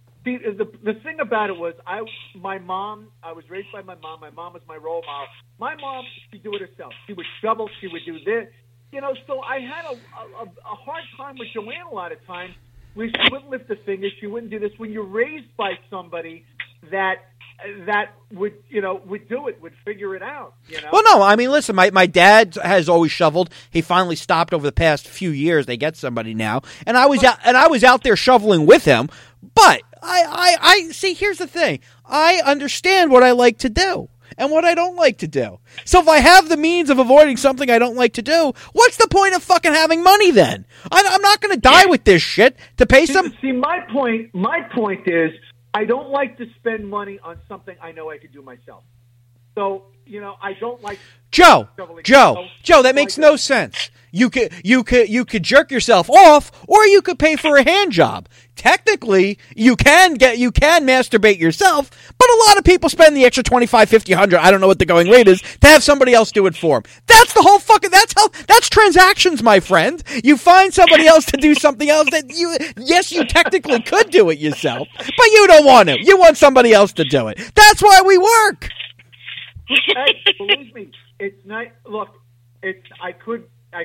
thing about it was, my mom, I was raised by my mom. My mom was my role model. My mom, she'd do it herself. She would shovel. She would do this. You know, so I had a hard time with Joanne a lot of times. She wouldn't lift a finger. She wouldn't do this. When you're raised by somebody that would do it, would figure it out, you know? Well, no, I mean, listen, my dad has always shoveled. He finally stopped over the past few years. They get somebody now. And I was out there shoveling with him. But I see, here's the thing. I understand what I like to do and what I don't like to do. So if I have the means of avoiding something I don't like to do, what's the point of fucking having money then? I'm not going to die with this shit to pay some. See, my point is, I don't like to spend money on something I know I could do myself. So, you know, I don't like Joe, that makes no sense. You could jerk yourself off, or you could pay for a hand job. Technically, you can masturbate yourself, but a lot of people spend the extra $25, $50, $100, I don't know what the going rate is, to have somebody else do it for them. That's the whole that's transactions, my friend. You find somebody else to do something else that you technically could do it yourself, but you don't want to. You want somebody else to do it. That's why we work. Hey, believe me, it's not. Look, I could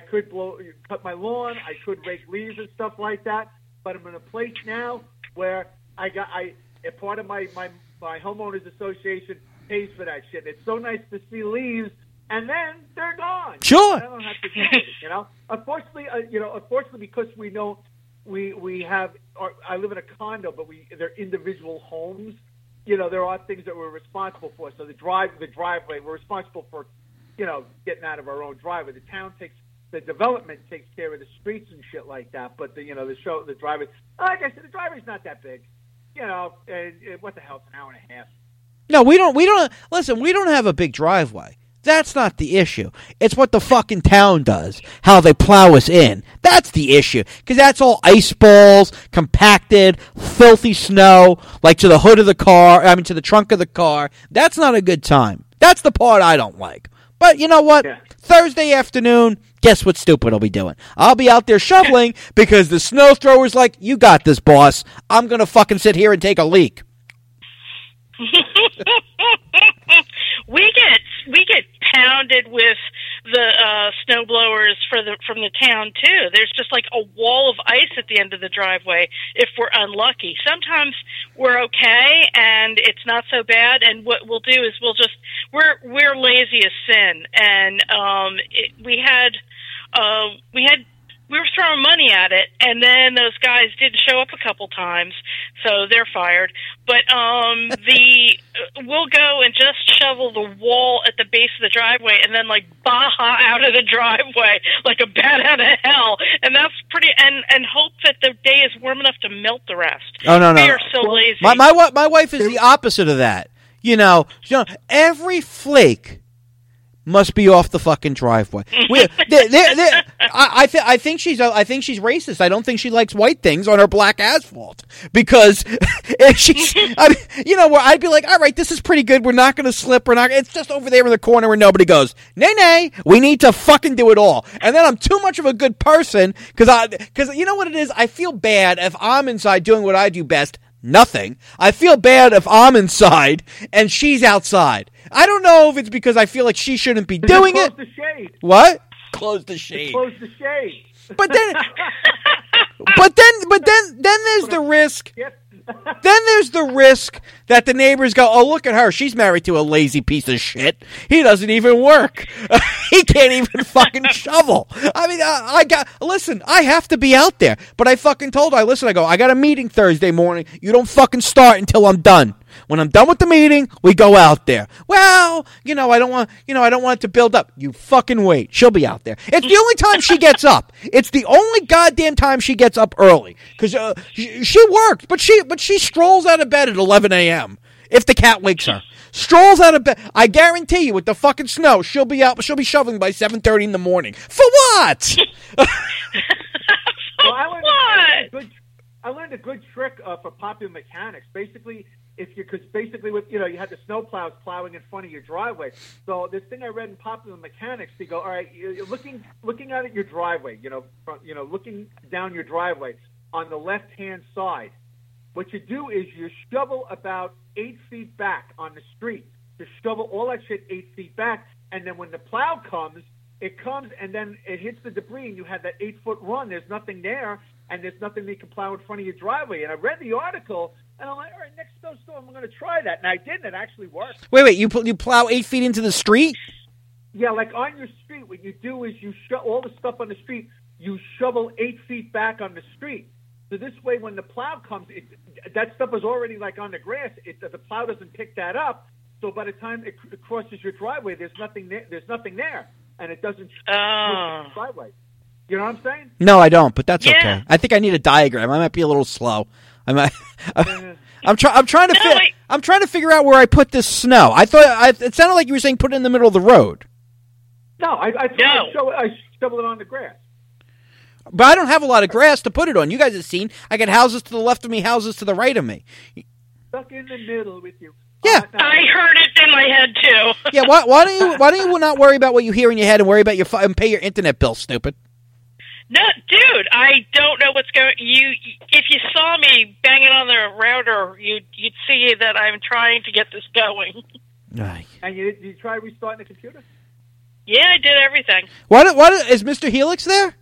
cut my lawn, I could rake leaves and stuff like that. But I'm in a place now where a part of my homeowners association pays for that shit. It's so nice to see leaves, and then they're gone. Sure. I don't have to do it, you know. Unfortunately, because we know we have. I live in a condo, but they're individual homes. You know, there are things that we're responsible for. So the driveway, we're responsible for, you know, getting out of our own driveway. The development takes care of the streets and shit like that. But the driveway, like I said, the driveway's not that big. You know, what the hell? It's an hour and a half. No, we don't. Listen, we don't have a big driveway. That's not the issue. It's what the fucking town does, how they plow us in. That's the issue. Because that's all ice balls, compacted, filthy snow, like to the hood of the car, to the trunk of the car. That's not a good time. That's the part I don't like. But you know what? Yeah. Thursday afternoon, guess what stupid I'll be doing? I'll be out there shoveling because the snow thrower's like, you got this, boss. I'm going to fucking sit here and take a leak. We get pounded with the snow blowers from the town too. There's just like a wall of ice at the end of the driveway if we're unlucky. Sometimes we're okay and it's not so bad, and what we'll do is we're lazy as sin, and we were throwing money at it, and then those guys did show up a couple times, so they're fired. But we'll go and just shovel the wall at the base of the driveway, and then like baja out of the driveway like a bat out of hell, and that's pretty. And hope that the day is warm enough to melt the rest. Oh no, we are so lazy. My wife is the opposite of that. You know, every flake must be off the fucking driveway. I think she's racist. I don't think she likes white things on her black asphalt because she's. Where I'd be like, all right, this is pretty good. We're not going to slip. It's just over there in the corner where nobody goes. Nay. We need to fucking do it all. And then I'm too much of a good person because you know what it is. I feel bad if I'm inside doing what I do best. Nothing. I feel bad if I'm inside and she's outside. I don't know if it's because I feel like she shouldn't be doing it. Close the shade. What? Close the shade. Close the shade. But then there's the risk. Yep. Then there's the risk that the neighbors go, oh, look at her. She's married to a lazy piece of shit. He doesn't even work. He can't even fucking shovel. Listen, I have to be out there. But I fucking told her, I got a meeting Thursday morning. You don't fucking start until I'm done. When I'm done with the meeting, we go out there. Well, I don't want it to build up. You fucking wait. She'll be out there. It's the only time she gets up. It's the only goddamn time she gets up early. Because she works, but she strolls out of bed at 11 a.m. if the cat wakes her. Strolls out of bed. I guarantee you, with the fucking snow, she'll be shoveling by 7:30 in the morning. For what? Well, I learned a good trick for Popular Mechanics. Basically, you had the snow plows plowing in front of your driveway. So this thing I read in Popular Mechanics, they go, all right, you're looking out at your driveway, looking down your driveway on the left-hand side. What you do is you shovel about 8 feet back on the street. You shovel all that shit 8 feet back, and then when the plow comes, and then it hits the debris, and you have that 8-foot run. There's nothing there, and there's nothing that you can plow in front of your driveway. And I read the article, and I'm like, all right, next snowstorm, I'm going to try that. And I did, and it actually worked. Wait, you plow 8 feet into the street? Yeah, like on your street, what you do is you all the stuff on the street, you shovel 8 feet back on the street. So this way, when the plow comes, that stuff is already like on the grass. The plow doesn't pick that up. So by the time it crosses your driveway, there's nothing there, and it doesn't cross the driveway. You know what I'm saying? No, I don't. But that's okay. I think I need a diagram. I might be a little slow. I'm trying to figure out where I put this snow. It sounded like you were saying put it in the middle of the road. No, I shovel it on the grass. But I don't have a lot of grass to put it on. You guys have seen. I got houses to the left of me, houses to the right of me. Stuck in the middle with you. Yeah. I heard it in my head too. Yeah. Why don't you not worry about what you hear in your head and worry about and pay your internet bill, stupid? No, dude, I don't know what's going. If you saw me banging on the router, you'd see that I'm trying to get this going. Right. And you try restarting the computer? Yeah, I did everything. What is Mr. Helix there?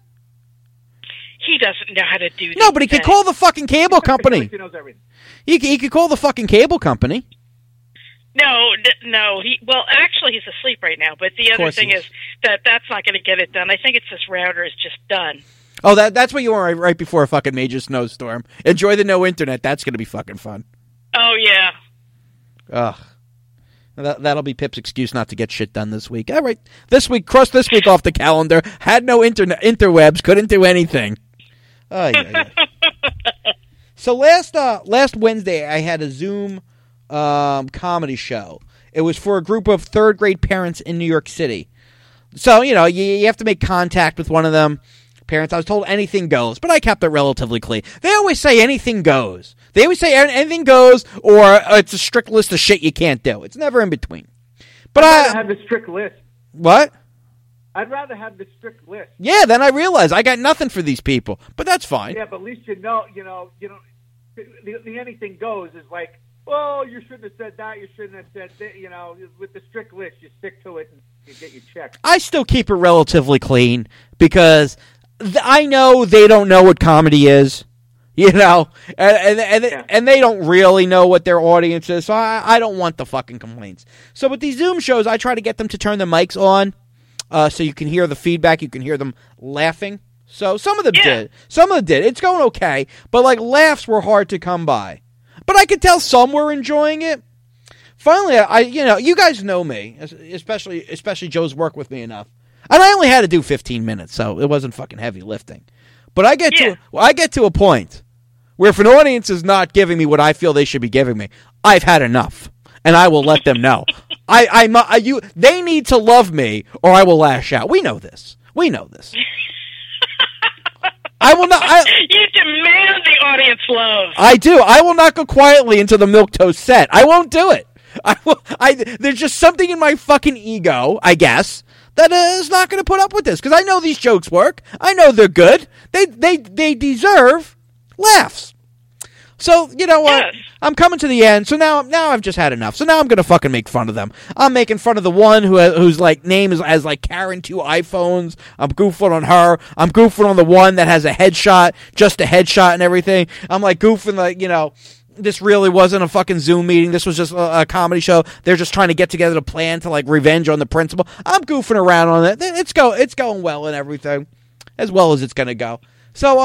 He doesn't know how to do that. No, but he could call the fucking cable company. He knows everything. He could call the fucking cable company. No. Well, actually, he's asleep right now. But the other thing is that's not going to get it done. I think it's this router is just done. Oh, that's what you want right before a fucking major snowstorm. Enjoy the no internet. That's going to be fucking fun. Oh, yeah. Ugh. That'll be Pip's excuse not to get shit done this week. All right. Cross this week off the calendar. Had no interwebs. Couldn't do anything. Oh, yeah. So last Wednesday, I had a Zoom comedy show. It was for a group of third-grade parents in New York City. So, you know, you have to make contact with one of them. Parents, I was told anything goes, but I kept it relatively clean. They always say anything goes. They always say anything goes, or it's a strict list of shit you can't do. It's never in between. But I'd rather have the strict list. What? I'd rather have the strict list. Yeah, then I realized I got nothing for these people, but that's fine. Yeah, but at least you know, the anything goes is like, well, you shouldn't have said that, you shouldn't have said that, you know, with the strict list, you stick to it and you get your check. I still keep it relatively clean because I know they don't know what comedy is, you know, and they don't really know what their audience is, so I don't want the fucking complaints. So with these Zoom shows, I try to get them to turn the mics on so you can hear the feedback, you can hear them laughing. So some of them did. Some of them did. It's going okay, but like laughs were hard to come by. But I could tell some were enjoying it. Finally, you guys know me, especially Joe's worked with me enough. And I only had to do 15 minutes, so it wasn't fucking heavy lifting. But I get to a point where if an audience is not giving me what I feel they should be giving me, I've had enough, and I will let them know. They need to love me, or I will lash out. We know this. I will not. You demand the audience love. I do. I will not go quietly into the milquetoast set. I won't do it. There's just something in my fucking ego, I guess, that is not going to put up with this because I know these jokes work. I know they're good. They deserve laughs. So, you know what? Yes. I'm coming to the end. So now I've just had enough. So now I'm going to fucking make fun of them. I'm making fun of the one whose like name has like Karen 2 iPhones. I'm goofing on her. I'm goofing on the one that has a headshot, just a headshot and everything. I'm like goofing like, you know, this really wasn't a fucking Zoom meeting. This was just a comedy show. They're just trying to get together to plan to like revenge on the principal. I'm goofing around on it. It's going well and everything, as well as it's going to go. So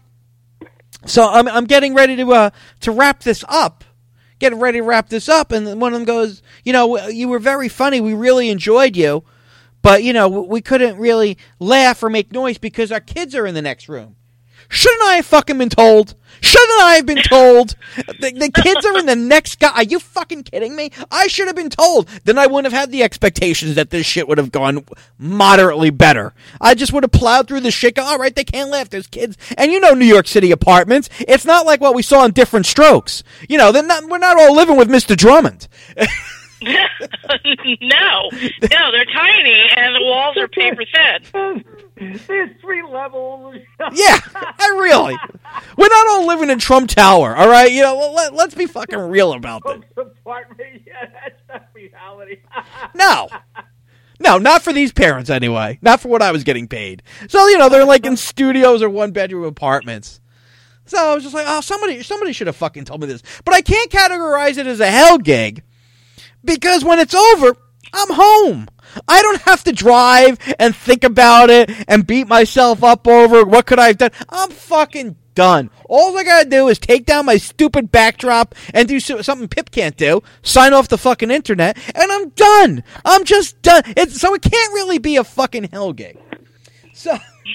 I'm getting ready to wrap this up. And one of them goes, you know, you were very funny. We really enjoyed you. But, you know, we couldn't really laugh or make noise because our kids are in the next room. Shouldn't I have fucking been told? The kids are in the next guy. Are you fucking kidding me? I should have been told. Then I wouldn't have had the expectations that this shit would have gone moderately better. I just would have plowed through the shit. All right, they can't laugh. There's kids. And you know New York City apartments. It's not like what we saw in Different Strokes. You know, we're not all living with Mr. Drummond. No, they're tiny and the walls are paper thin. There's 3 levels. Yeah, we're not all living in Trump Tower, all right? You know, let's be fucking real about this. Yeah, that's not reality. No, not for these parents anyway. Not for what I was getting paid. So, you know, they're like in studios or 1-bedroom apartments. So I was just like, oh, somebody should have fucking told me this. But I can't categorize it as a hell gig because when it's over, I'm home. I don't have to drive and think about it and beat myself up over what could I have done. I'm fucking done. All I gotta do is take down my stupid backdrop and do something Pip can't do, sign off the fucking internet, and I'm done. I'm just done. So it can't really be a fucking hell gig. So...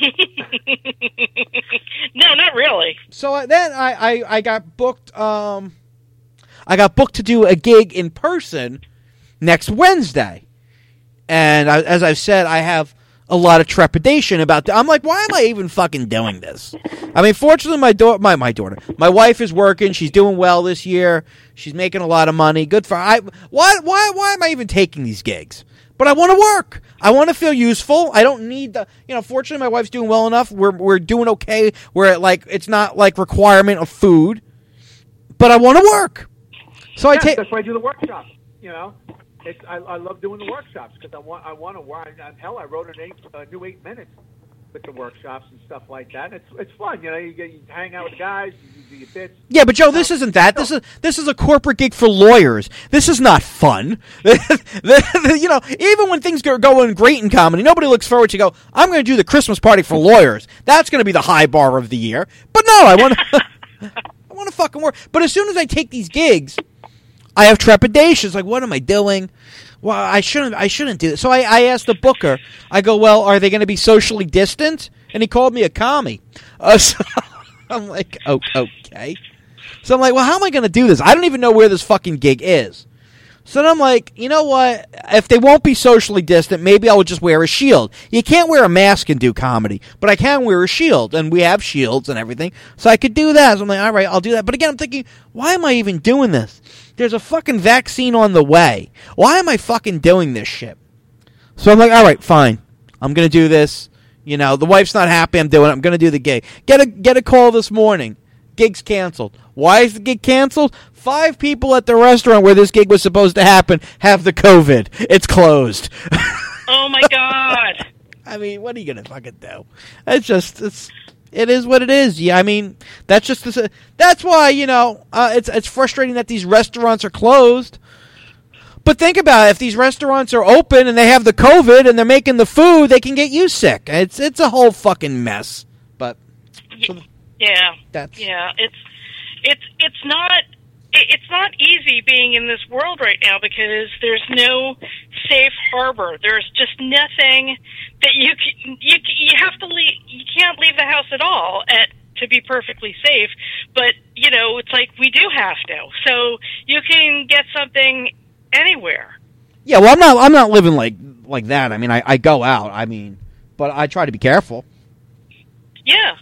No, not really. So then I got booked. I got booked to do a gig in person next Wednesday. And as I've said, I have a lot of trepidation about that. I'm like, why am I even fucking doing this? I mean, fortunately, my wife is working. She's doing well this year. She's making a lot of money. Good for her. Why am I even taking these gigs? But I want to work. I want to feel useful. I don't need the, you know, fortunately, my wife's doing well enough. We're doing okay. It's not like requirement of food, but I want to work. So that's why I do the workshops, you know. I love doing the workshops because I want to work. Hell, I wrote a new 8 minutes with the workshops and stuff like that. It's fun, you know. You hang out with the guys, you do your bits. Yeah, but Joe, this isn't that. This is a corporate gig for lawyers. This is not fun. You know, even when things are going great in comedy, nobody looks forward to go, I'm going to do the Christmas party for lawyers. That's going to be the high bar of the year. But no, I want to fucking work. But as soon as I take these gigs, I have trepidations. Like, what am I doing? Well, I shouldn't do this. So I asked the booker. I go, well, are they going to be socially distant? And he called me a commie. So I'm like, oh, okay. So I'm like, well, how am I going to do this? I don't even know where this fucking gig is. So then I'm like, you know what? If they won't be socially distant, maybe I'll just wear a shield. You can't wear a mask and do comedy, but I can wear a shield, and we have shields and everything, so I could do that. So I'm like, all right, I'll do that. But again, I'm thinking, why am I even doing this? There's a fucking vaccine on the way. Why am I fucking doing this shit? So I'm like, all right, fine. I'm going to do this. You know, the wife's not happy. I'm doing it. I'm going to do the gig. Get a call this morning. Gig's canceled. Why is the gig canceled? 5 people at the restaurant where this gig was supposed to happen have the COVID. It's closed. Oh, my God. I mean, what are you going to fucking do? It is what it is. Yeah, I mean, that's why, you know, it's frustrating that these restaurants are closed. But think about it. If these restaurants are open and they have the COVID and they're making the food, they can get you sick. It's a whole fucking mess. But yeah, it's not easy being in this world right now because there's no safe harbor. There's just nothing that you have to leave. You can't leave the house at all to be perfectly safe. But you know, it's like we do have to. So you can get something anywhere. Yeah, well, I'm not living like that. I mean, I go out. I mean, but I try to be careful. Yeah.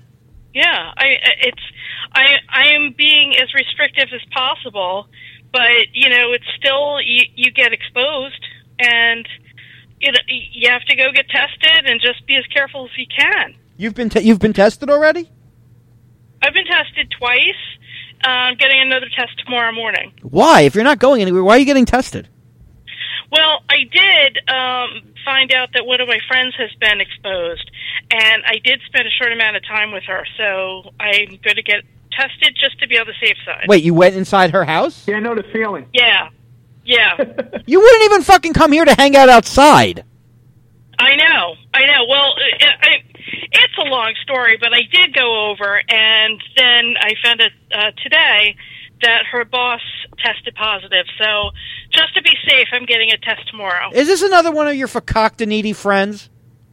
I am being as restrictive as possible, but you know, it's still you get exposed, and you have to go get tested and just be as careful as you can. You've been tested already? I've been tested twice. I'm getting another test tomorrow morning. Why? If you're not going anywhere, why are you getting tested? Well, I did find out that one of my friends has been exposed, and I did spend a short amount of time with her, so I'm going to get tested just to be on the safe side. Wait, you went inside her house? Yeah, I know the feeling. Yeah. You wouldn't even fucking come here to hang out outside. I know. Well, it's a long story, but I did go over, and then I found out today that her boss tested positive. So just to be safe, I'm getting a test tomorrow. Is this another one of your fakakta needy friends?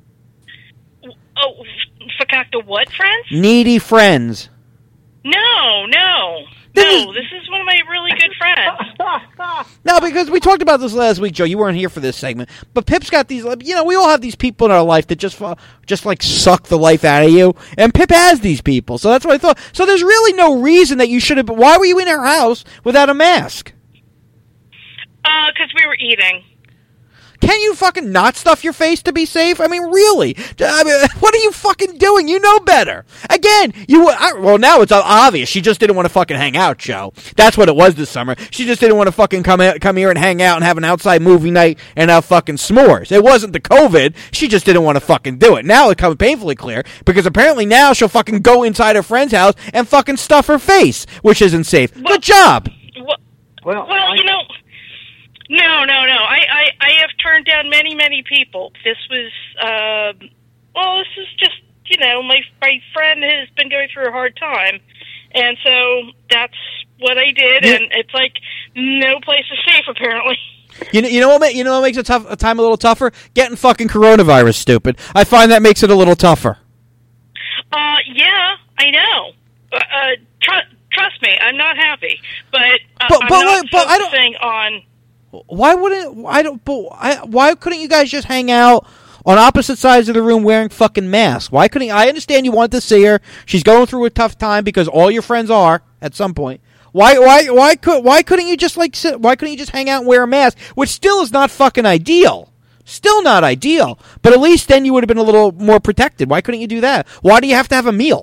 Oh, fakakta what friends? Needy friends. No. This is one of my really good friends. No, because we talked about this last week, Joe. You weren't here for this segment, but Pip's got these. You know, we all have these people in our life that just like suck the life out of you, and Pip has these people. So that's what I thought. So there's really no reason that you should have. Why were you in her house without a mask? Because we were eating. Can you fucking not stuff your face to be safe? I mean, really? What are you fucking doing? You know better. Again, well, now it's obvious. She just didn't want to fucking hang out, Joe. That's what it was this summer. She just didn't want to fucking come here and hang out and have an outside movie night and have fucking s'mores. It wasn't the COVID. She just didn't want to fucking do it. Now it comes painfully clear because apparently now she'll fucking go inside her friend's house and fucking stuff her face, which isn't safe. Well, good job. Well, you know... No. I have turned down many people. This was, this is just, you know, my friend has been going through a hard time. And so that's what I did, and it's like no place is safe, apparently. You know what makes a time a little tougher? Getting fucking coronavirus, stupid. I find that makes it a little tougher. Yeah, I know. Trust me, I'm not happy. But I'm not focusing on... Why couldn't you guys just hang out on opposite sides of the room wearing fucking masks? Why couldn't I understand you wanted to see her. She's going through a tough time because all your friends are at some point. Why couldn't you just why couldn't you just hang out and wear a mask, which still is not fucking ideal. Still not ideal. But at least then you would have been a little more protected. Why couldn't you do that? Why do you have to have a meal?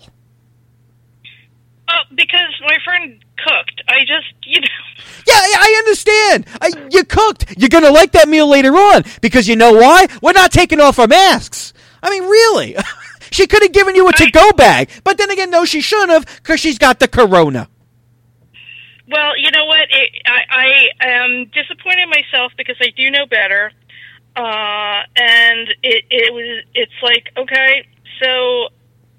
Because my friend cooked. I just, you know. Yeah, I understand. You cooked. You're going to like that meal later on. Because you know why? We're not taking off our masks. I mean, really. She could have given you a to-go bag. But then again, no, she shouldn't have because she's got the corona. Well, you know what? I am disappointed in myself because I do know better. And it's like, okay, so,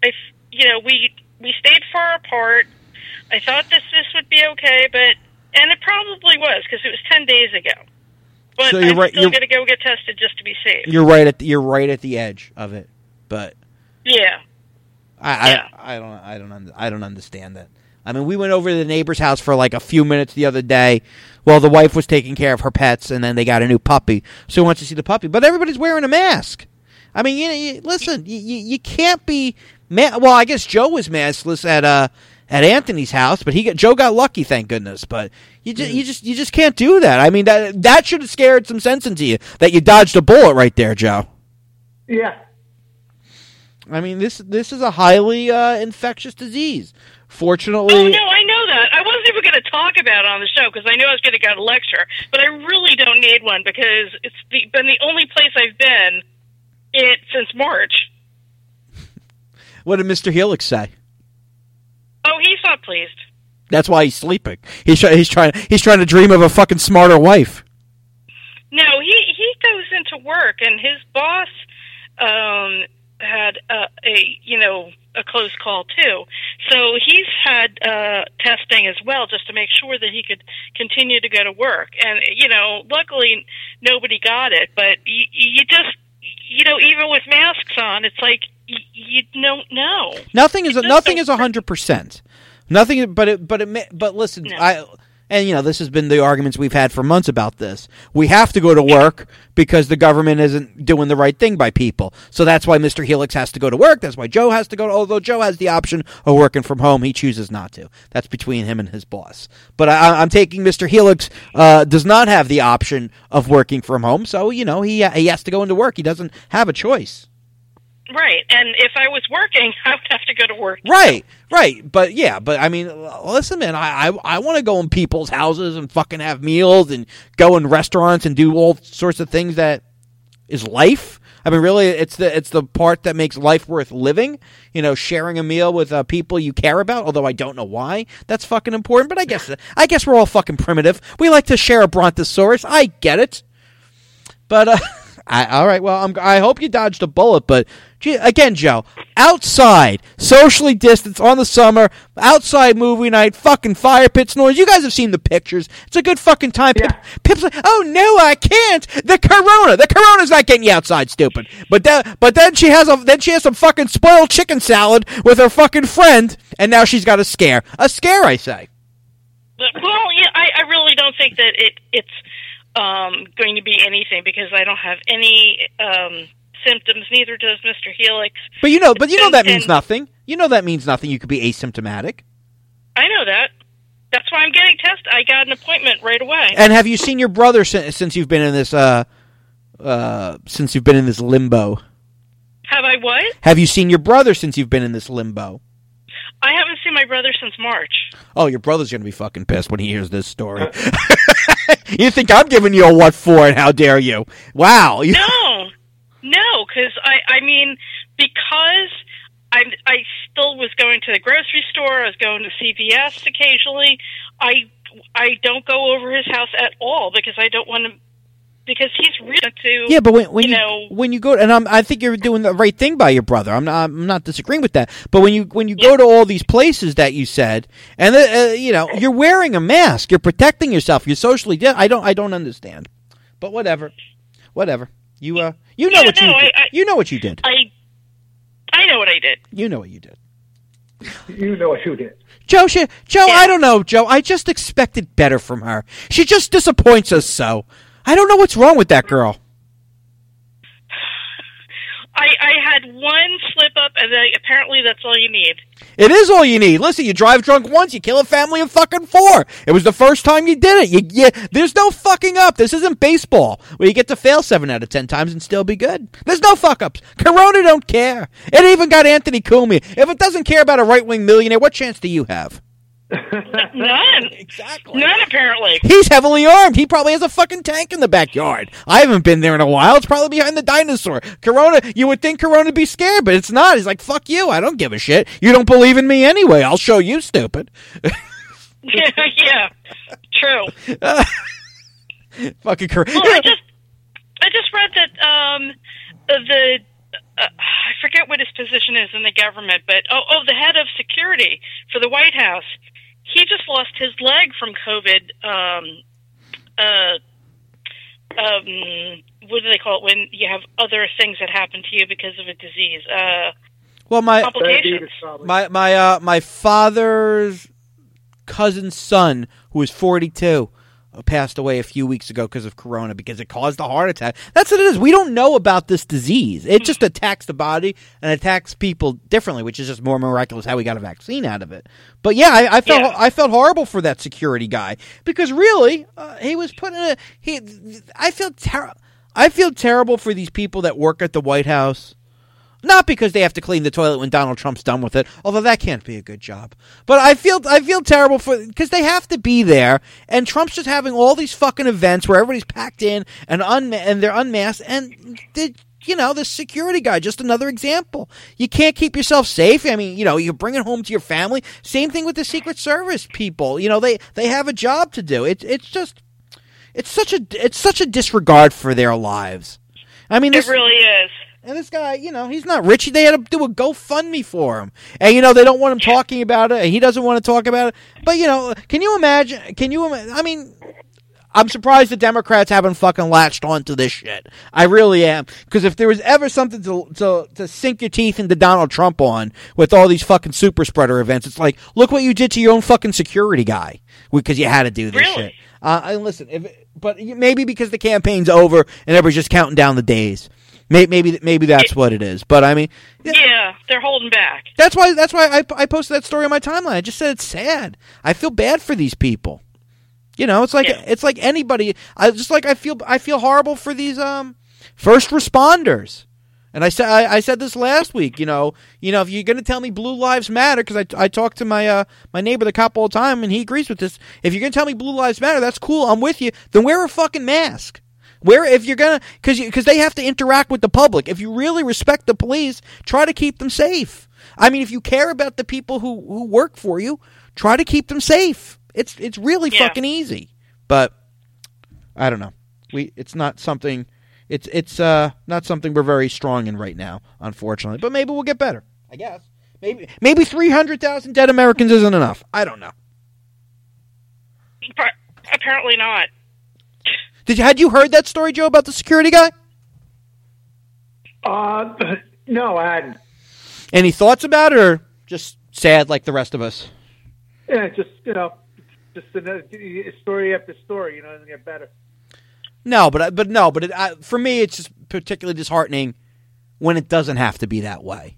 we stayed far apart. I thought this would be okay, and it probably was because it was 10 days ago. But so I'm still going to go get tested just to be safe. You're right at the edge of it, but yeah, I don't understand that. I mean, we went over to the neighbor's house for like a few minutes the other day while the wife was taking care of her pets, and then they got a new puppy. So we went to see the puppy. But everybody's wearing a mask. I mean, listen, you can't be... Well, I guess Joe was maskless at Anthony's house, but Joe got lucky, thank goodness. But you just can't do that. I mean, that should have scared some sense into you, that you dodged a bullet right there, Joe. Yeah. I mean, this is a highly infectious disease. Fortunately... Oh, no, I know that. I wasn't even going to talk about it on the show because I knew I was going to get a lecture. But I really don't need one because it's been the only place I've been since March. What did Mr. Helix say? Oh, he's not pleased. That's why he's sleeping. He's trying to dream of a fucking smarter wife. No, he goes into work, and his boss had a close call too. So he's had testing as well, just to make sure that he could continue to go to work. And luckily nobody got it. But you just even with masks on, it's like you don't know. Nothing is 100%. Nothing, but listen, No. This has been the arguments we've had for months about this. We have to go to work because the government isn't doing the right thing by people. So that's why Mr. Helix has to go to work. That's why Joe has to go. Although Joe has the option of working from home, he chooses not to. That's between him and his boss. But I'm taking Mr. Helix does not have the option of working from home. So he has to go into work. He doesn't have a choice. Right, and if I was working, I would have to go to work. Right. But I mean, listen, man, I want to go in people's houses and fucking have meals and go in restaurants and do all sorts of things that is life. I mean, really, it's the part that makes life worth living. Sharing a meal with people you care about. Although I don't know why that's fucking important, but I guess we're all fucking primitive. We like to share a brontosaurus. I get it, but all right. Well, I hope you dodged a bullet, but. Again, Joe, outside, socially distanced on the summer, outside movie night, fucking fire pits noise. You guys have seen the pictures. It's a good fucking time. Yeah. Pip's like, oh no, I can't. The Corona's not getting you outside, stupid. But then she has some fucking spoiled chicken salad with her fucking friend, and now she's got a scare. A scare, I say. Well, yeah, I really don't think that it's going to be anything because I don't have any symptoms. Neither does Mr. Helix. But you know that means nothing. You know that means nothing. You could be asymptomatic. I know that. That's why I'm getting tested. I got an appointment right away. And have you seen your brother since you've been in this limbo? Have I what? Have you seen your brother since you've been in this limbo? I haven't seen my brother since March. Oh, your brother's going to be fucking pissed when he hears this story. You think I'm giving you a what for and how dare you? Wow. No, because I mean, because I still was going to the grocery store, I was going to CVS occasionally. I don't go over his house at all because I don't want to. Because he's really to but when you go, and I think you're doing the right thing by your brother. I'm not disagreeing with that. But when you go to all these places that you said, and you're wearing a mask, you're protecting yourself, you're socially. I don't understand. But whatever. You know what you did. You know what you did. I know what I did. You know what you did. You know what you did. Joe, I don't know, Joe. I just expected better from her. She just disappoints us so. I don't know what's wrong with that girl. I had one slip up, and apparently that's all you need. It is all you need. Listen, you drive drunk once, you kill a family of fucking 4. It was the first time you did it. There's no fucking up. This isn't baseball, where you get to fail 7 out of 10 times and still be good. There's no fuck-ups. Corona don't care. It even got Anthony Cumia. If it doesn't care about a right-wing millionaire, what chance do you have? None. Exactly. None, apparently. He's heavily armed. He probably has a fucking tank in the backyard. I haven't been there in a while. It's probably behind the dinosaur. Corona, you would think Corona would be scared, but it's not. He's like, fuck you. I don't give a shit. You don't believe in me anyway. I'll show you, stupid. Yeah. True. Fucking Corona. Well, I just read that I forget what his position is in the government, but the head of security for the White House, he just lost his leg from COVID. What do they call it when you have other things that happen to you because of a disease? Well, complications. my father's cousin's son, who was 42, passed away a few weeks ago because of corona, because it caused a heart attack. That's what it is. We don't know about this disease. It just attacks the body and attacks people differently, which is just more miraculous how we got a vaccine out of it. But yeah, I felt horrible for that security guy, because really, he was put in I feel terrible for these people that work at the White House. Not because they have to clean the toilet when Donald Trump's done with it, although that can't be a good job. But I feel terrible because they have to be there, and Trump's just having all these fucking events where everybody's packed in and they're unmasked, and the security guy, just another example. You can't keep yourself safe. I mean, you bring it home to your family. Same thing with the Secret Service people. They have a job to do. It's such a disregard for their lives. I mean, it really is. And this guy, he's not rich. They had to do a GoFundMe for him. And, they don't want him talking about it. And he doesn't want to talk about it. But, can you imagine? I mean, I'm surprised the Democrats haven't fucking latched onto this shit. I really am. Because if there was ever something to sink your teeth into Donald Trump on with all these fucking super spreader events, it's like, look what you did to your own fucking security guy. Because you had to do this shit. And listen, but maybe because the campaign's over and everybody's just counting down the days. Maybe that's what it is. But I mean, yeah, they're holding back. That's why I posted that story on my timeline. I just said it's sad. I feel bad for these people. It's like anybody. I feel horrible for these first responders. And I said this last week. If you're going to tell me Blue Lives Matter, because I talked to my neighbor, the cop, all the time, and he agrees with this. If you're going to tell me Blue Lives Matter, that's cool. I'm with you. Then wear a fucking mask. If you're gonna, because they have to interact with the public. If you really respect the police, try to keep them safe. I mean, if you care about the people who work for you, try to keep them safe. It's really fucking easy. But I don't know. It's not something. It's not something we're very strong in right now, unfortunately. But maybe we'll get better. I guess maybe 300,000 dead Americans isn't enough. I don't know. Apparently not. Had you heard that story, Joe, about the security guy? No, I hadn't. Any thoughts about it, or just sad like the rest of us? Yeah, just another story after story. It doesn't get better. No, but for me, it's just particularly disheartening when it doesn't have to be that way.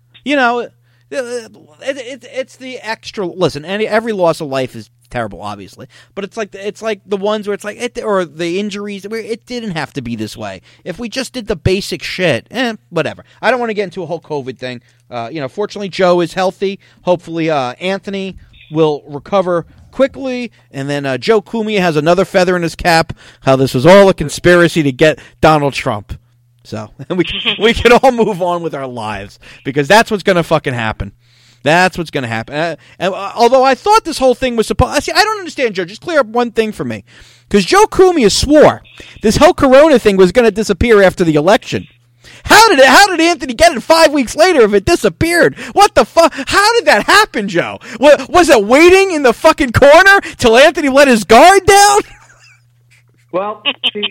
It's the extra. Listen, every loss of life is terrible, obviously, but it's like the ones where it's like or the injuries where it didn't have to be this way. If we just did the basic shit, whatever. I don't want to get into a whole COVID thing. Fortunately, Joe is healthy. Hopefully, Anthony will recover quickly, and then Joe Cumia has another feather in his cap. How this was all a conspiracy to get Donald Trump. So we can all move on with our lives, because that's what's going to fucking happen. That's what's going to happen. Although I thought this whole thing was supposed... I don't understand, Joe. Just clear up one thing for me. Because Joe Cumia swore this whole corona thing was going to disappear after the election. How did Anthony get it 5 weeks later if it disappeared? What the fuck? How did that happen, Joe? Was it waiting in the fucking corner till Anthony let his guard down? Well,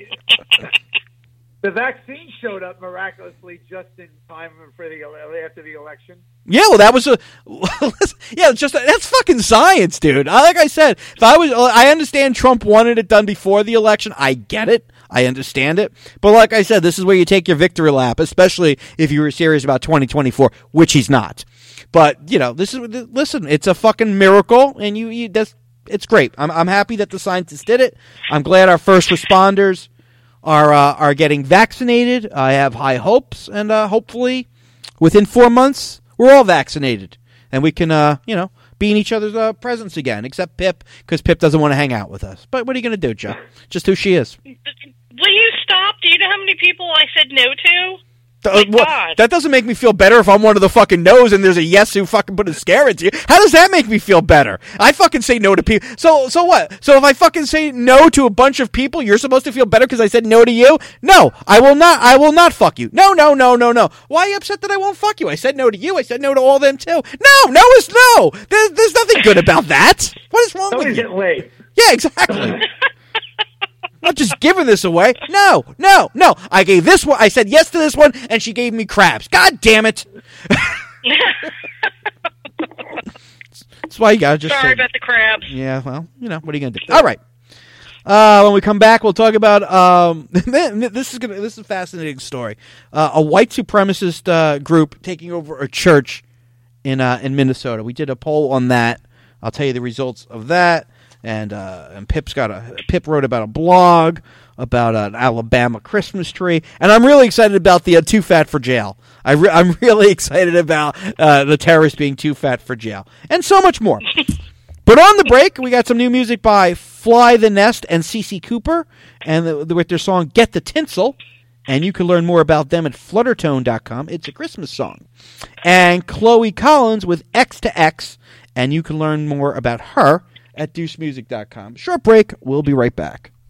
the vaccine showed up miraculously just in time for after the election. Yeah, well, that was that's fucking science, dude. Like I said, I understand Trump wanted it done before the election. I get it. I understand it. But like I said, this is where you take your victory lap, especially if you were serious about 2024, which he's not. But, listen, it's a fucking miracle, and it's great. I'm happy that the scientists did it. I'm glad our first responders are getting vaccinated. I have high hopes, and hopefully within 4 months we're all vaccinated, and we can be in each other's presence again, except Pip, because Pip doesn't want to hang out with us. But what are you going to do, Joe? Just who she is. Will you stop? Do you know how many people I said no to? God. That doesn't make me feel better if I'm one of the fucking no's and there's a yes who fucking put a scare into you. How does that make me feel better? I fucking say no to people. So what? So if I fucking say no to a bunch of people, you're supposed to feel better because I said no to you? No, I will not. I will not fuck you. No. Why are you upset that I won't fuck you? I said no to you. I said no to all them too. No is no. There's nothing good about that. What is wrong with you? Getting late. Yeah, exactly. I'm not just giving this away. No. I gave this one. I said yes to this one, and she gave me crabs. God damn it! That's why you got to just Sorry about the crabs. Yeah, well, what are you going to do? All right. When we come back, we'll talk about this is a fascinating story. A white supremacist group taking over a church in Minnesota. We did a poll on that. I'll tell you the results of that. And Pip wrote about a blog about an Alabama Christmas tree, and I'm really excited about the too fat for jail. I'm really excited about the terrorists being too fat for jail, and so much more. But on the break, we got some new music by Fly the Nest and CeCe Cooper, and with their song "Get the Tinsel." And you can learn more about them at fluttertone.com. It's a Christmas song. And Chloe Collins with X to X, and you can learn more about her at deucemusic.com. Short break. We'll be right back.